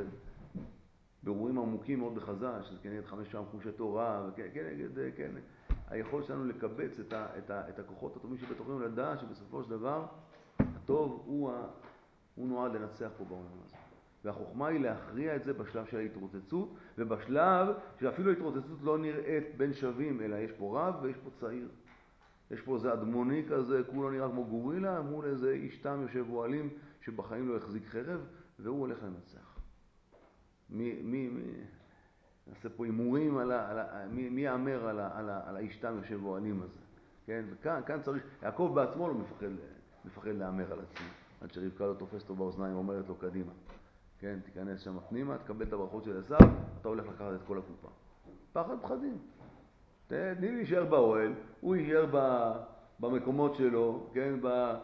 ברורים עמוקים מאוד בחז"ל, שזה כנגד חמש שם חושתו רע, וכנגד, כן, היכולת שלנו לקבץ את, ה, את, ה, את הכוחות הטובים שבתוכנו לדעת שבסופו של דבר הטוב הוא, ה, הוא נועד לנצח פה בעולם הזה. והחוכמה היא להכריע את זה בשלב של ההתרוצצות, ובשלב שאפילו ההתרוצצות לא נראית בין שווים, אלא יש פה רב ויש פה צעיר. יש פה איזה אדמוני כזה, כולו נראה כמו גורילה, מול איזה איש תם יושב אוהלים שבחיים לא החזיק חרב, והוא הולך לנצח. מי, מי, מי, נעשה פה אימורים על ה, על ה, מי, מי יאמר על, ה, על, ה, על האיש תם יושב אוהלים הזה. כן? וכאן, כאן צריך, יעקב בעצמו לא מפחד, מפחד לאמר על עצמו. עד שרבקה לא תופסת אותו באוזניים, אומרת לו קדימה. כן, תיכנס שם פנימה, תקבל את הברכות של עשיו, אתה הולך לקחת את כל הקופה. פחד פחדים. תני לי להישאר באוהל, הוא יישאר במקומות שלו, כן,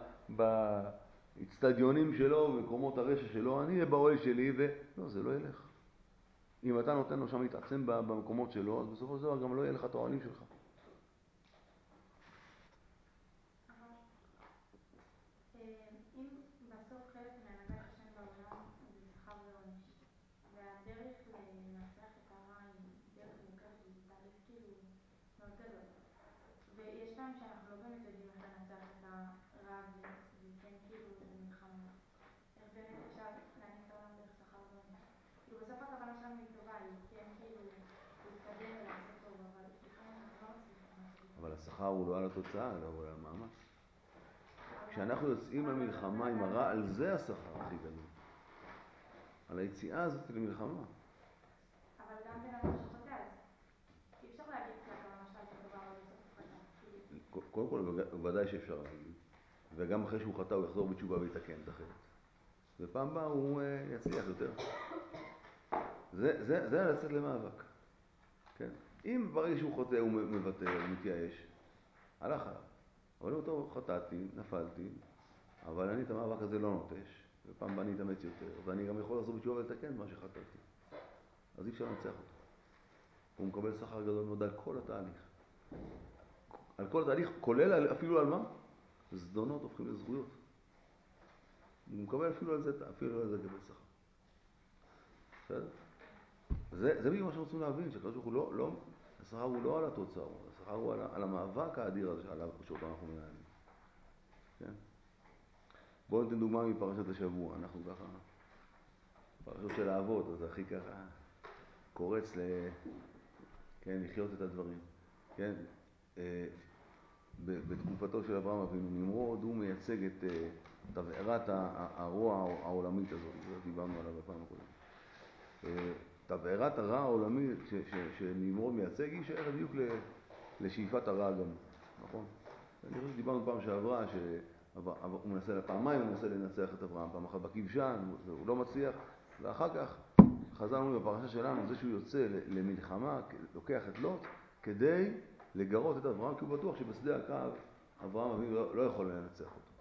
באצטדיונים שלו, במקומות הרשע שלו, אני אהיה באוהל שלי, ולא, זה לא ילך. אם אתה נותן לו שם להתעצם במקומות שלו, אז בסופו של דבר גם לא יהיה לך את האוהלים שלך. ויש פעמים שאנחנו לא באמת יודעים איך לנצח את הרע, וכן כאילו זה מלחמה. איך באמת אפשר להניע את העולם דרך שכר ועונש. כאילו בסוף הכוונה שלנו היא טובה, היא כן כאילו להתקדם ולעשות טוב, אבל לפעמים אנחנו לא מצליחים. אבל השכר הוא לא על התוצאה, אלא הוא על המאמץ. כשאנחנו יוצאים למלחמה עם הרע, על זה השכר הכי גדול. על היציאה הזאת למלחמה. אבל גם בן אדם שחושב קודם כל, בוודאי שאפשר להגיד. וגם אחרי שהוא חטא, הוא יחזור בתשובה ויתקן את החטא. ופעם הבאה הוא יצליח יותר. זה, זה, זה היה לצאת למאבק. כן? אם ברגע שהוא חוטא, הוא מבטא, הוא מתייאש, הלך עליו. אבל אותו חטאתי, נפלתי, אבל אני את המאבק הזה לא נוטש, ופעם הבאה אני אתאמץ יותר, ואני גם יכול לחזור בתשובה ולתקן מה שחטאתי. אז אי אפשר לנצח אותו. הוא מקבל שכר גדול מאוד על כל התהליך. על כל התהליך, כולל אפילו על מה? זדונות הופכים לזכויות. הוא מקבל אפילו על זה, אפילו על זה גבל שכר. בסדר? זה, זה בדיוק מה שרוצים להבין, שקדוש ברוך הוא לא, לא, השכר הוא לא על התוצאה, השכר הוא על, על המאבק האדיר הזה שעליו שאותו אנחנו מנהלים. כן? בואו ניתן דוגמה מפרשת השבוע, אנחנו ככה, פרשות של האבות, אז הכי ככה קורץ ל... כן, לחיות את הדברים. כן? בתקופתו של אברהם אבינו, נמרוד, הוא מייצג את תבערת הרוע העולמית הזאת, דיברנו עליו בפעם הקודמת. תבערת הרע העולמית שנמרוד מייצג היא שייכת בדיוק לשאיפת הרע גם, נכון? אני חושב שדיברנו פעם שעברה שהוא מנסה לפעמיים, הוא מנסה לנצח את אברהם, פעם אחת בכבשן, הוא לא מצליח, ואחר כך חזרנו בפרשה שלנו, זה שהוא יוצא למלחמה, לוקח את לוט, כדי לגרות את אברהם, כי הוא בטוח שבשדה הקרב אברהם אבינו לא, לא יכול לנצח אותו.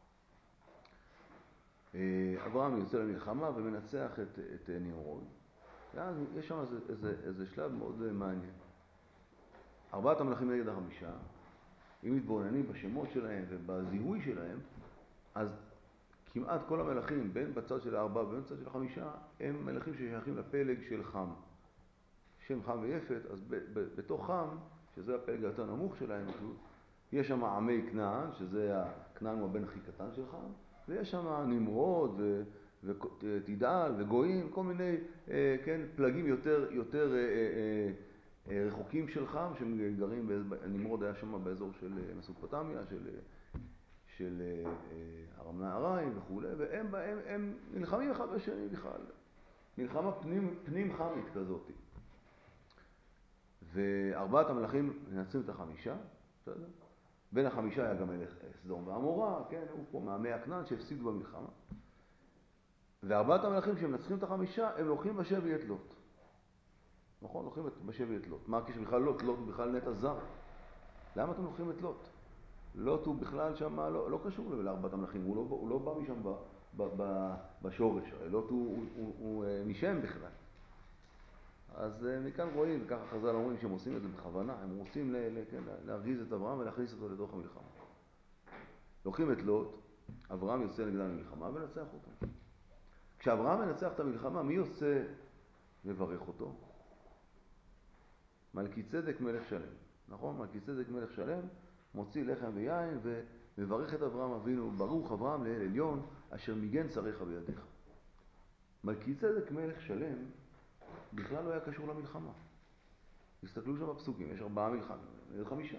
אברהם יוצא למלחמה ומנצח את, את נמרוד. ואז יש שם איזה, איזה, איזה שלב מאוד מעניין. ארבעת המלכים נגד החמישה, אם מתבוננים בשמות שלהם ובזיהוי שלהם, אז כמעט כל המלכים, בין בצד של הארבעה ובין בצד של החמישה, הם מלכים ששייכים לפלג של חם. שם חם ויפת, אז ב, ב, בתוך חם, שזה הפלג היותר נמוך שלהם, יש שם עמי כנען, שזה הכנען הוא הבן הכי קטן של חם, ויש שם נמרוד ו... ותדעל וגויים, כל מיני אה, כן, פלגים יותר, יותר אה, אה, אה, רחוקים של חם, שגרים, נמרוד היה שם באזור של מסופוטמיה, של, של ארם נהריים וכו', והם הם, הם נלחמים אחד בשני בכלל, מלחמה פנים, פנים חמית כזאת. וארבעת המלכים מנצחים את החמישה, בסדר? בין החמישה היה גם מלך סדום ועמורה, כן, הוא פה מעמי הכנען שהפסידו במלחמה. וארבעת המלכים שמנצחים את החמישה, הם לוקחים בשבי את לוט. נכון? לוקחים בשבי את לוט. מה הקשר בכלל לוט? לוט הוא בכלל נטע זר. למה אתם לוקחים את לוט? לוט הוא בכלל שם לא, לא קשור לארבעת המלכים, הוא לא, הוא לא בא משם ב, ב, ב, בשורש, הרי לוט הוא, הוא, הוא, הוא משם בכלל. אז מכאן רואים, וככה חז"ל אומרים שהם עושים את זה בכוונה, הם רוצים ל, ל, כן, להרגיז את אברהם ולהכניס אותו לתוך המלחמה. לוקחים את לוט, אברהם יוצא נגדם למלחמה ונצח אותו. כשאברהם מנצח את המלחמה, מי יוצא לברך אותו? מלכי צדק מלך שלם. נכון? מלכי צדק מלך שלם מוציא לחם ויין ומברך את אברהם אבינו, ברוך אברהם לאל עליון אשר מיגן צריך בידיך. מלכי צדק מלך שלם בכלל לא היה קשור למלחמה. תסתכלו שם בפסוקים, יש ארבעה מלחמים, יש חמישה.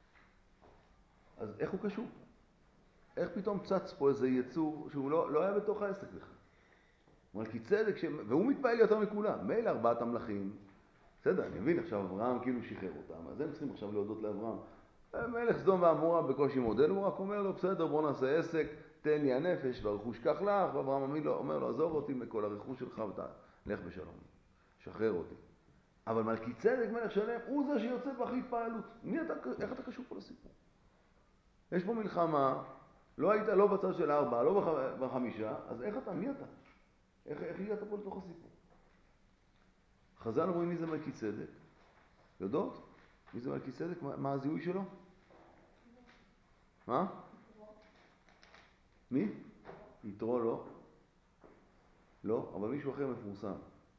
אז איך הוא קשור? איך פתאום צץ פה איזה יצור שהוא לא, לא היה בתוך העסק בכלל? מלכי צדק, ש... והוא מתפעל יותר מכולם. מילא ארבעת המלכים, בסדר, אני מבין, עכשיו אברהם כאילו שחרר אותם, אז הם צריכים עכשיו להודות לאברהם. מלך סדום ועמורה בקושי מודל, הוא רק אומר לו, בסדר, בוא נעשה עסק, תן לי הנפש והרכוש כך לך, ואברהם אומר לו, עזוב אותי מכל הרכוש שלך ותלך בשלום, שחרר אותי. אבל מלכי צדק מלך שלם, הוא זה שיוצא בהכי התפעלות. מי אתה, איך אתה קשור פה לסיפור? יש פה מלחמה, לא היית לא בצד של ארבע, לא בחמישה, אז איך אתה, מי אתה? איך, איך הגעת פה לתוך הסיפור? חז"ל אומרים מי זה מלכי צדק? יודעות? מי זה מלכי צדק? מה, מה הזיהוי שלו? מה? מי? יתרו לא. לא, אבל מישהו אחר מפורסם.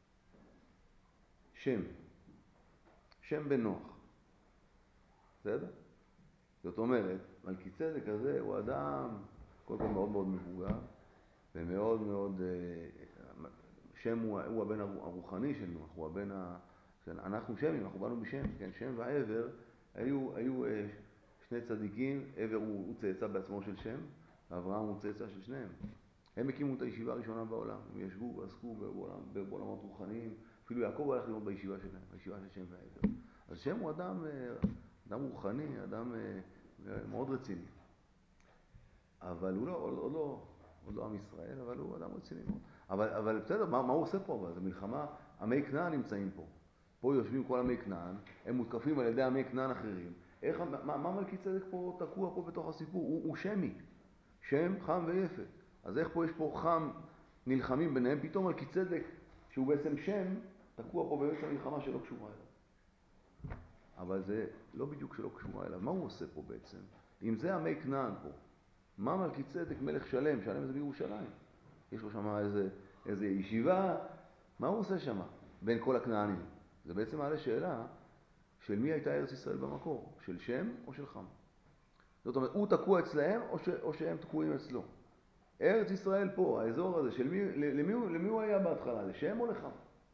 שם. שם בן נוח. בסדר? זאת אומרת, מלכי צדק הזה הוא אדם, קודם כל מאוד מאוד מבוגר, ומאוד מאוד, שם הוא, הוא הבן הרוחני של נוח, הוא הבן ה... אנחנו שמים, אנחנו באנו בשם, כן, שם ועבר, היו, היו שני צדיקים, עבר הוא, הוא צאצא בעצמו של שם, ואברהם הוא צאצא של שניהם. הם הקימו את הישיבה הראשונה בעולם, הם ישבו ועסקו בעולם, בעולמות רוחניים, אפילו יעקב הלך ללמוד בישיבה שלהם, בישיבה של שם ועבר. אז שם הוא אדם, אדם רוחני, אדם מאוד רציני. אבל הוא לא, עוד לא, עוד לא עם ישראל, אבל הוא אדם רציני מאוד. אבל, אבל בסדר, מה, מה הוא עושה פה? זו מלחמה, עמי כנען נמצאים פה. פה יושבים כל עמי כנען, הם מותקפים על ידי עמי כנען אחרים. איך, מה, מה מלכי צדק פה תקוע פה בתוך הסיפור? הוא, הוא שמי, שם, חם ויפת. אז איך פה יש פה חם נלחמים ביניהם? פתאום מלכי צדק, שהוא בעצם שם, תקוע פה באמצע המלחמה שלא קשורה אליו. אבל זה לא בדיוק שלא קשורה אליו. מה הוא עושה פה בעצם? אם זה עמי כנען פה, מה מלכי צדק מלך שלם? שלם זה בירושלים. יש לו שם איזה, איזה ישיבה. מה הוא עושה שם בין כל הכנענים? זה בעצם מעלה שאלה של מי הייתה ארץ ישראל במקור? של שם או של חם? זאת אומרת, הוא תקוע אצלהם או, ש, או שהם תקועים אצלו? ארץ ישראל פה, האזור הזה, של מי, למי, למי הוא היה בהתחלה? לשם או לחם?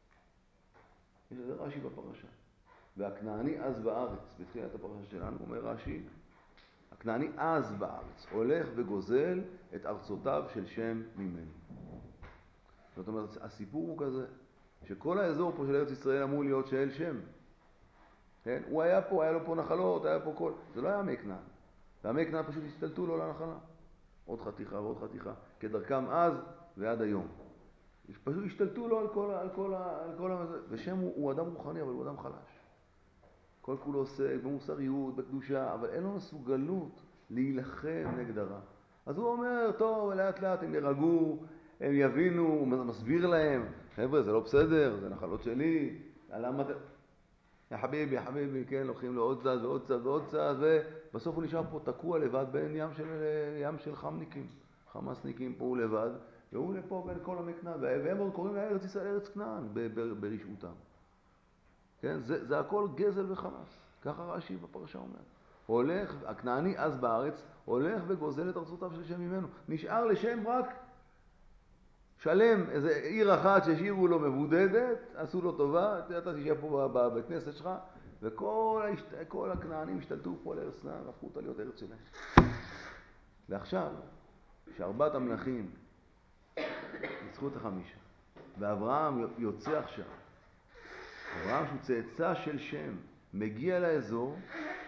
יש לזה רש"י בפרשה. והכנעני אז בארץ, בתחילת הפרשה שלנו, אומר רש"י, הכנעני אז בארץ, הולך וגוזל את ארצותיו של שם ממנו. זאת אומרת, הסיפור הוא כזה, שכל האזור פה של ארץ ישראל אמור להיות של שם. כן? הוא היה פה, היה לו פה נחלות, היה פה כל... זה לא היה עמי כנען. ועמי כנען פשוט השתלטו לו לנחלה. עוד חתיכה ועוד חתיכה, כדרכם אז ועד היום. פשוט השתלטו לו על כל ה... על כל ה... על כל ה... ושם הוא, הוא אדם רוחני, אבל הוא אדם חלש. כל כולו עוסק במוסריות, בקדושה, אבל אין לו מסוגלות להילחם נגד הרע. אז הוא אומר, טוב, לאט לאט הם ירגעו, הם יבינו, הוא מסביר להם, חבר'ה, זה לא בסדר, זה נחלות שלי, למה אתה... יא חביבי, יא חביבי, כן, לוקחים לו עוד צד ועוד צד ועוד צד, ובסוף הוא נשאר פה תקוע לבד בין ים של, ים של חמניקים, חמאסניקים פה הוא לבד, והוא לפה בין כל עמי כנען, והם עוד קוראים לארץ ישראל ארץ כנען ברשעותם. כן? זה, זה הכל גזל וחמאס. ככה רש"י בפרשה אומר. הולך, הכנעני אז בארץ, הולך וגוזל את ארצותיו של שם ממנו. נשאר לשם רק שלם, איזה עיר אחת שהשאירו לו מבודדת, עשו לו טובה, אתה תשאר פה בבית כנסת שלך, וכל כל הכנענים השתלטו פה לארץ כנען, הפכו אותה להיות ארץ שלהם. ועכשיו, שארבעת המלכים ניצחו את החמישה, ואברהם יוצא עכשיו, אברהם שהוא צאצא של שם, מגיע לאזור,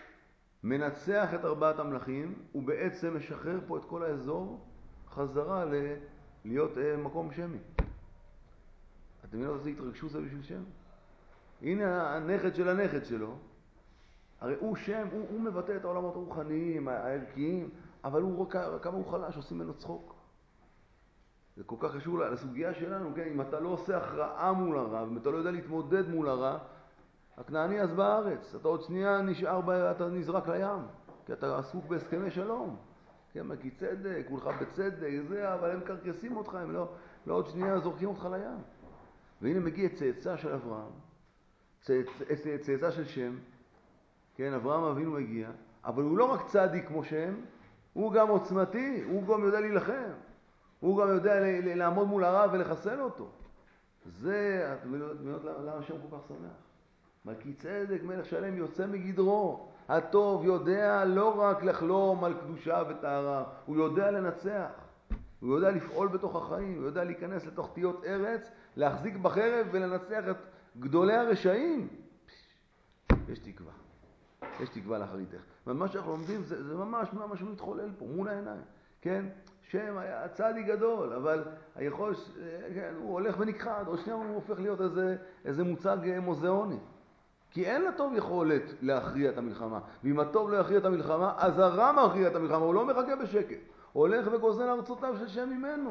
מנצח את ארבעת המלכים, ובעצם משחרר פה את כל האזור חזרה ל... להיות אה, מקום שמי. אתם יודעים איזה התרגשו זה בשביל שם? הנה הנכד של הנכד שלו, הרי הוא שם, הוא, הוא מבטא את העולמות הרוחניים, הערכיים, אבל הוא, כמה הוא חלש, עושים ממנו צחוק. זה כל כך קשור לסוגיה שלנו, כן? אם אתה לא עושה הכרעה מול הרע, אם אתה לא יודע להתמודד מול הרע, הכנעני אז בארץ, אתה עוד שנייה נשאר, ב... אתה נזרק לים, כי אתה עסוק בהסכמי שלום. כן, כי צדק, כולך בצדק, זה, אבל הם קרקסים אותך, הם לא, לא עוד שנייה זורקים אותך לים. והנה מגיע צאצא של אברהם, צאצא, צאצא של שם, כן, אברהם אבינו מגיע, אבל הוא לא רק צדיק כמו שם, הוא גם עוצמתי, הוא גם יודע להילחם, הוא גם יודע לעמוד מול הרע ולחסל אותו. זה, אתם יודעות למה השם כל כך שמח? מלכי צדק, מלך שלם, יוצא מגדרו. הטוב יודע לא רק לחלום על קדושה וטהרה, הוא יודע לנצח. הוא יודע לפעול בתוך החיים, הוא יודע להיכנס לתוך תיות ארץ, להחזיק בחרב ולנצח את גדולי הרשעים. יש תקווה. יש תקווה לאחריתך. ומה שאנחנו לומדים זה, זה ממש ממש מתחולל פה, מול העיניים. כן? שם היה צדיק גדול, אבל היכול, כן, הוא הולך ונכחד, או שנייה הוא הופך להיות איזה, איזה מוצג מוזיאוני. כי אין לטוב יכולת להכריע את המלחמה. ואם הטוב לא יכריע את המלחמה, אז הרע מכריע את המלחמה, הוא לא מחכה בשקט. הוא הולך וגוזל ארצותיו של שם ממנו.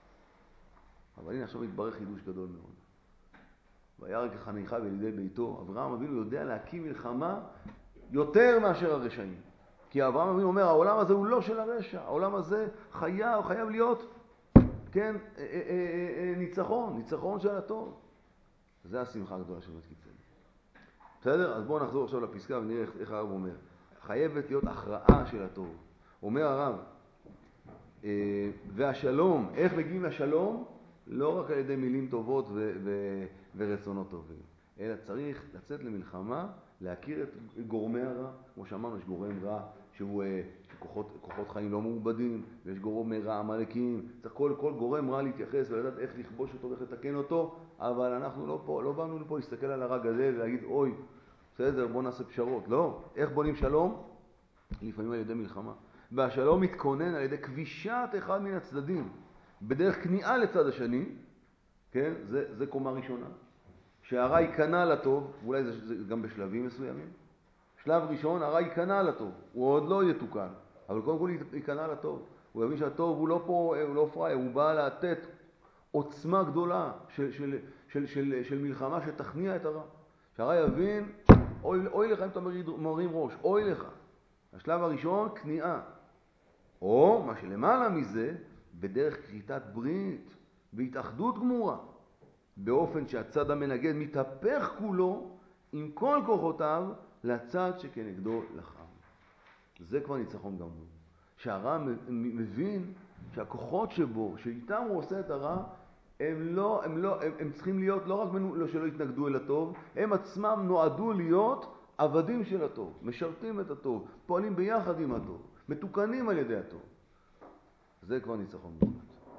אבל הנה עכשיו מתברך חידוש גדול מאוד. וירא כחניכיו ילידי ביתו, אברהם אבינו יודע להקים מלחמה יותר מאשר הרשעים. כי אברהם אבינו אומר, העולם הזה הוא לא של הרשע, העולם הזה חייב, חייב להיות, כן, אה, אה, אה, ניצחון, ניצחון של הטוב. זה השמחה הגדולה של מלכי צדק. בסדר? אז בואו נחזור עכשיו לפסקה ונראה איך, איך הרב אומר. חייבת להיות הכרעה של הטוב. אומר הרב, אה, והשלום, איך מגיעים לשלום? לא רק על ידי מילים טובות ו- ו- ורצונות טובים, אלא צריך לצאת למלחמה, להכיר את גורמי הרע. כמו שאמרנו, יש גורם רע שהוא כוחות, כוחות חיים לא מעובדים, ויש גורמי רע עמלקים. צריך כל, כל גורם רע להתייחס ולדעת איך לכבוש אותו ואיך לתקן אותו, אבל אנחנו לא, פה, לא באנו לפה להסתכל על הרע גדל ולהגיד, אוי, בסדר, בוא נעשה פשרות. לא. איך בונים שלום? לפעמים על ידי מלחמה. והשלום מתכונן על ידי כבישת אחד מן הצדדים, בדרך כניעה לצד השני, כן? זה, זה קומה ראשונה. שהרע ייכנע לטוב, ואולי זה, זה גם בשלבים מסוימים. שלב ראשון, הרע ייכנע לטוב, הוא עוד לא יתוקן, אבל קודם כל ייכנע לטוב. הוא יבין שהטוב הוא לא פה, הוא לא פראי, הוא בא לתת עוצמה גדולה של, של, של, של, של מלחמה שתכניע את הרע. שהרע יבין, אוי, אוי לך אם אתה מרים ראש, אוי לך. השלב הראשון, כניעה. או, מה שלמעלה מזה, בדרך כריתת ברית והתאחדות גמורה, באופן שהצד המנגד מתהפך כולו עם כל כוחותיו לצד שכנגדו לחם. זה כבר ניצחון גמור. שהרע מבין שהכוחות שבו, שאיתם הוא עושה את הרע, הם, לא, הם, לא, הם, הם צריכים להיות לא רק מנו, שלא יתנגדו אל הטוב, הם עצמם נועדו להיות עבדים של הטוב, משרתים את הטוב, פועלים ביחד עם הטוב, מתוקנים על ידי הטוב. זה כבר ניצחון גמור.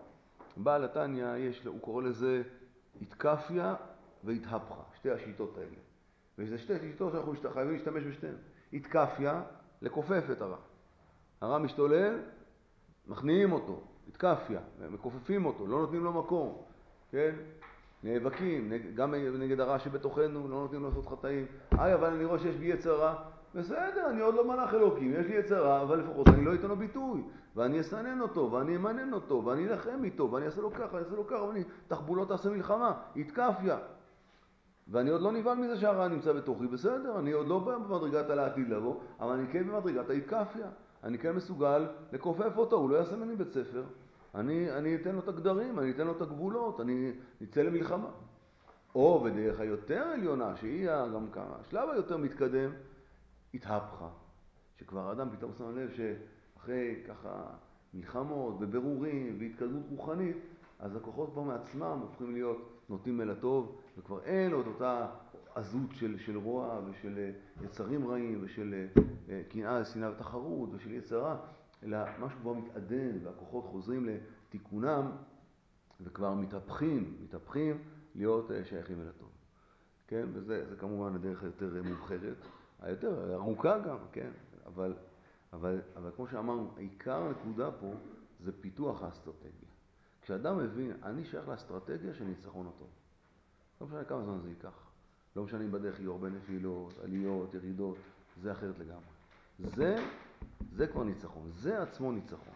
בעל התניא, יש, הוא קורא לזה התקפיה והתהפכה, שתי השיטות האלה. וזה שתי שיטות שאנחנו חייבים להשתמש בשתיהן. התקפיה, לכופף את הרע. הרע משתולל, מכניעים אותו. התקפיה, מכופפים אותו, לא נותנים לו מקום. כן? נאבקים, גם נגד הרע שבתוכנו, לא נותנים לו לעשות חטאים. איי, אבל אני רואה שיש בי יצר רע. בסדר, אני עוד לא מלאך אלוקים, יש לי יצר רע, אבל לפחות אני לא אתן לו ביטוי. ואני אסנן אותו, ואני אמנן אותו, ואני אלחם איתו, ואני אעשה לו ככה, אני אעשה לו ככה, ואני תחבולות תעשה מלחמה. התקפיה. ואני עוד לא נבהל מזה שהרע נמצא בתוכי, בסדר, אני עוד לא במדרגת על העתיד לבוא, אבל אני כן במדרגת ההתקפיה. אני כן מסוגל לכופף אותו, הוא לא יעשה ממני בית ספר. אני, אני אתן לו את הגדרים, אני אתן לו את הגבולות, אני נצא למלחמה. או בדרך היותר עליונה, שהיא גם כמה, השלב היותר מתקדם, התהפכה. שכבר האדם פתאום שם לב שאחרי ככה מלחמות וברורים והתקדמות רוחנית, אז הכוחות כבר מעצמם הופכים להיות נוטים אל הטוב, וכבר אין עוד אותה עזות של, של רוע ושל יצרים רעים ושל קנאה, שנאה ותחרות ושל יצרה, אלא משהו כבר מתעדן והכוחות חוזרים לתיקונם וכבר מתהפכים, מתהפכים להיות שייכים אל הטוב. כן? וזה זה כמובן הדרך היותר מובחרת, היותר ארוכה גם, כן? אבל, אבל, אבל כמו שאמרנו, העיקר הנקודה פה זה פיתוח האסטרטגיה. כשאדם מבין, אני שייך לאסטרטגיה של ניצחון הטוב. לא משנה כמה זמן זה ייקח. לא משנה אם בדרך יהיו הרבה נפילות, עליות, ירידות, זה אחרת לגמרי. זה, זה כבר ניצחון. זה עצמו ניצחון.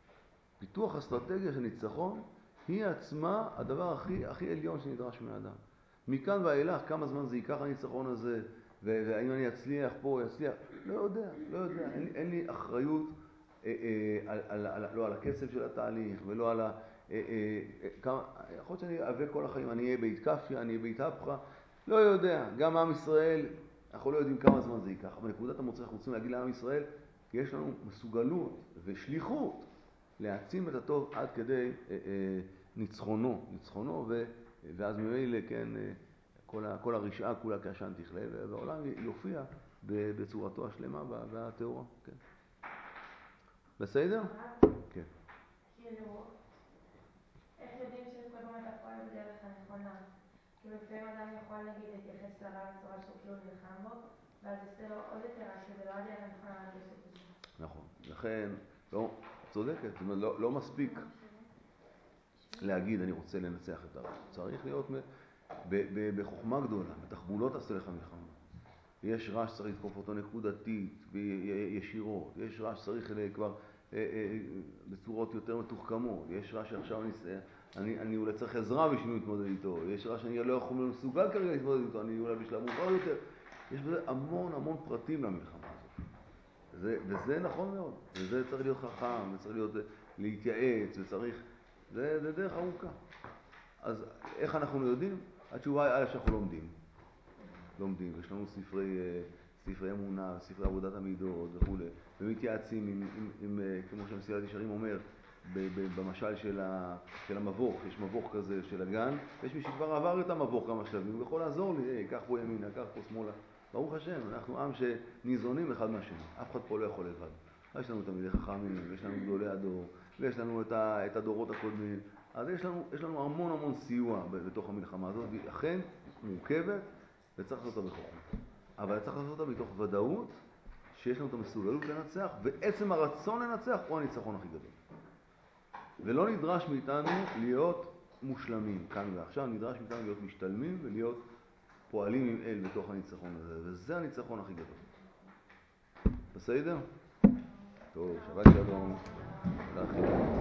פיתוח אסטרטגיה של ניצחון היא עצמה הדבר הכי, הכי עליון שנדרש מהאדם. מכאן ואילך, כמה זמן זה ייקח הניצחון הזה, והאם אני אצליח פה, אצליח, לא יודע, לא יודע. אין, אין לי אחריות אה, אה, על, על, על, לא על הקצב של התהליך ולא על ה... אה, אה, כמה, יכול להיות שאני אעבה כל החיים, אני אהיה בהתקפיה, אני אהיה בהתהפכה, לא יודע. גם עם ישראל, אנחנו לא יודעים כמה זמן זה ייקח, אבל נקודת המוצא אנחנו רוצים להגיד לעם ישראל, יש לנו מסוגלות ושליחות להעצים את הטוב עד כדי אה, אה, ניצחונו, ניצחונו, ו, ואז ממילא, כן, אה, כל, ה, כל הרשעה כולה כעשן תכלה, והעולם יופיע בצורתו השלמה והטהורה. כן. בסדר? כן. כאילו, איך יודעים שכל פעם אתה פועל בדרך הנכונה? כאילו, לפעמים אדם יכול נגיד להתייחס לרע בצורה שהוא כאילו נלחם בו, ואז יעשה לו עוד יותר רע, שזה לא הדרך הנכונה לעשות את זה. נכון. לכן, לא, צודקת, זאת אומרת, לא, לא מספיק להגיד אני רוצה לנצח את הרע. צריך להיות בחוכמה גדולה, בתחבולות עשה לך מלחמה. יש רע שצריך לתקוף אותו נקודתית, ישירות. יש רע שצריך כבר בצורות יותר מתוחכמות. יש רע שעכשיו אני, אני, אני אולי צריך עזרה בשביל להתמודד איתו. יש רע שאני לא יכול מסוגל כרגע להתמודד איתו, אני אולי בשלב מאוחר יותר. יש בזה המון המון פרטים למלחמה הזאת. זה, וזה נכון מאוד. וזה צריך להיות חכם, וצריך להיות, להתייעץ, וצריך... זה, זה דרך ארוכה. אז איך אנחנו יודעים? התשובה היא א' שאנחנו לומדים. לומדים, יש לנו ספרי, ספרי אמונה, ספרי עבודת המידות וכו'. ומתייעצים עם, עם, עם, כמו שמסילת ישרים אומר, במשל של, ה, של המבוך, יש מבוך כזה של הגן, ויש מי שכבר עבר את המבוך כמה שלבים, הוא יכול לעזור לי, hey, קח פה ימינה, קח פה שמאלה. ברוך השם, אנחנו עם שניזונים אחד מהשני, אף אחד פה לא יכול לבד. יש לנו תלמידי חכמים, ויש לנו גדולי הדור, ויש לנו את, ה, את הדורות הקודמים, אז יש לנו, יש לנו המון המון סיוע בתוך המלחמה הזאת, והיא אכן מורכבת, וצריך לעשות אותה בחוכמה. אבל צריך לעשות אותה מתוך ודאות שיש לנו את המסוגלות לנצח, ועצם הרצון לנצח הוא הניצחון הכי גדול. ולא נדרש מאיתנו להיות מושלמים כאן ועכשיו, נדרש מאיתנו להיות משתלמים ולהיות פועלים עם אל בתוך הניצחון הזה, וזה הניצחון הכי גדול. בסדר? טוב, שבת שלום.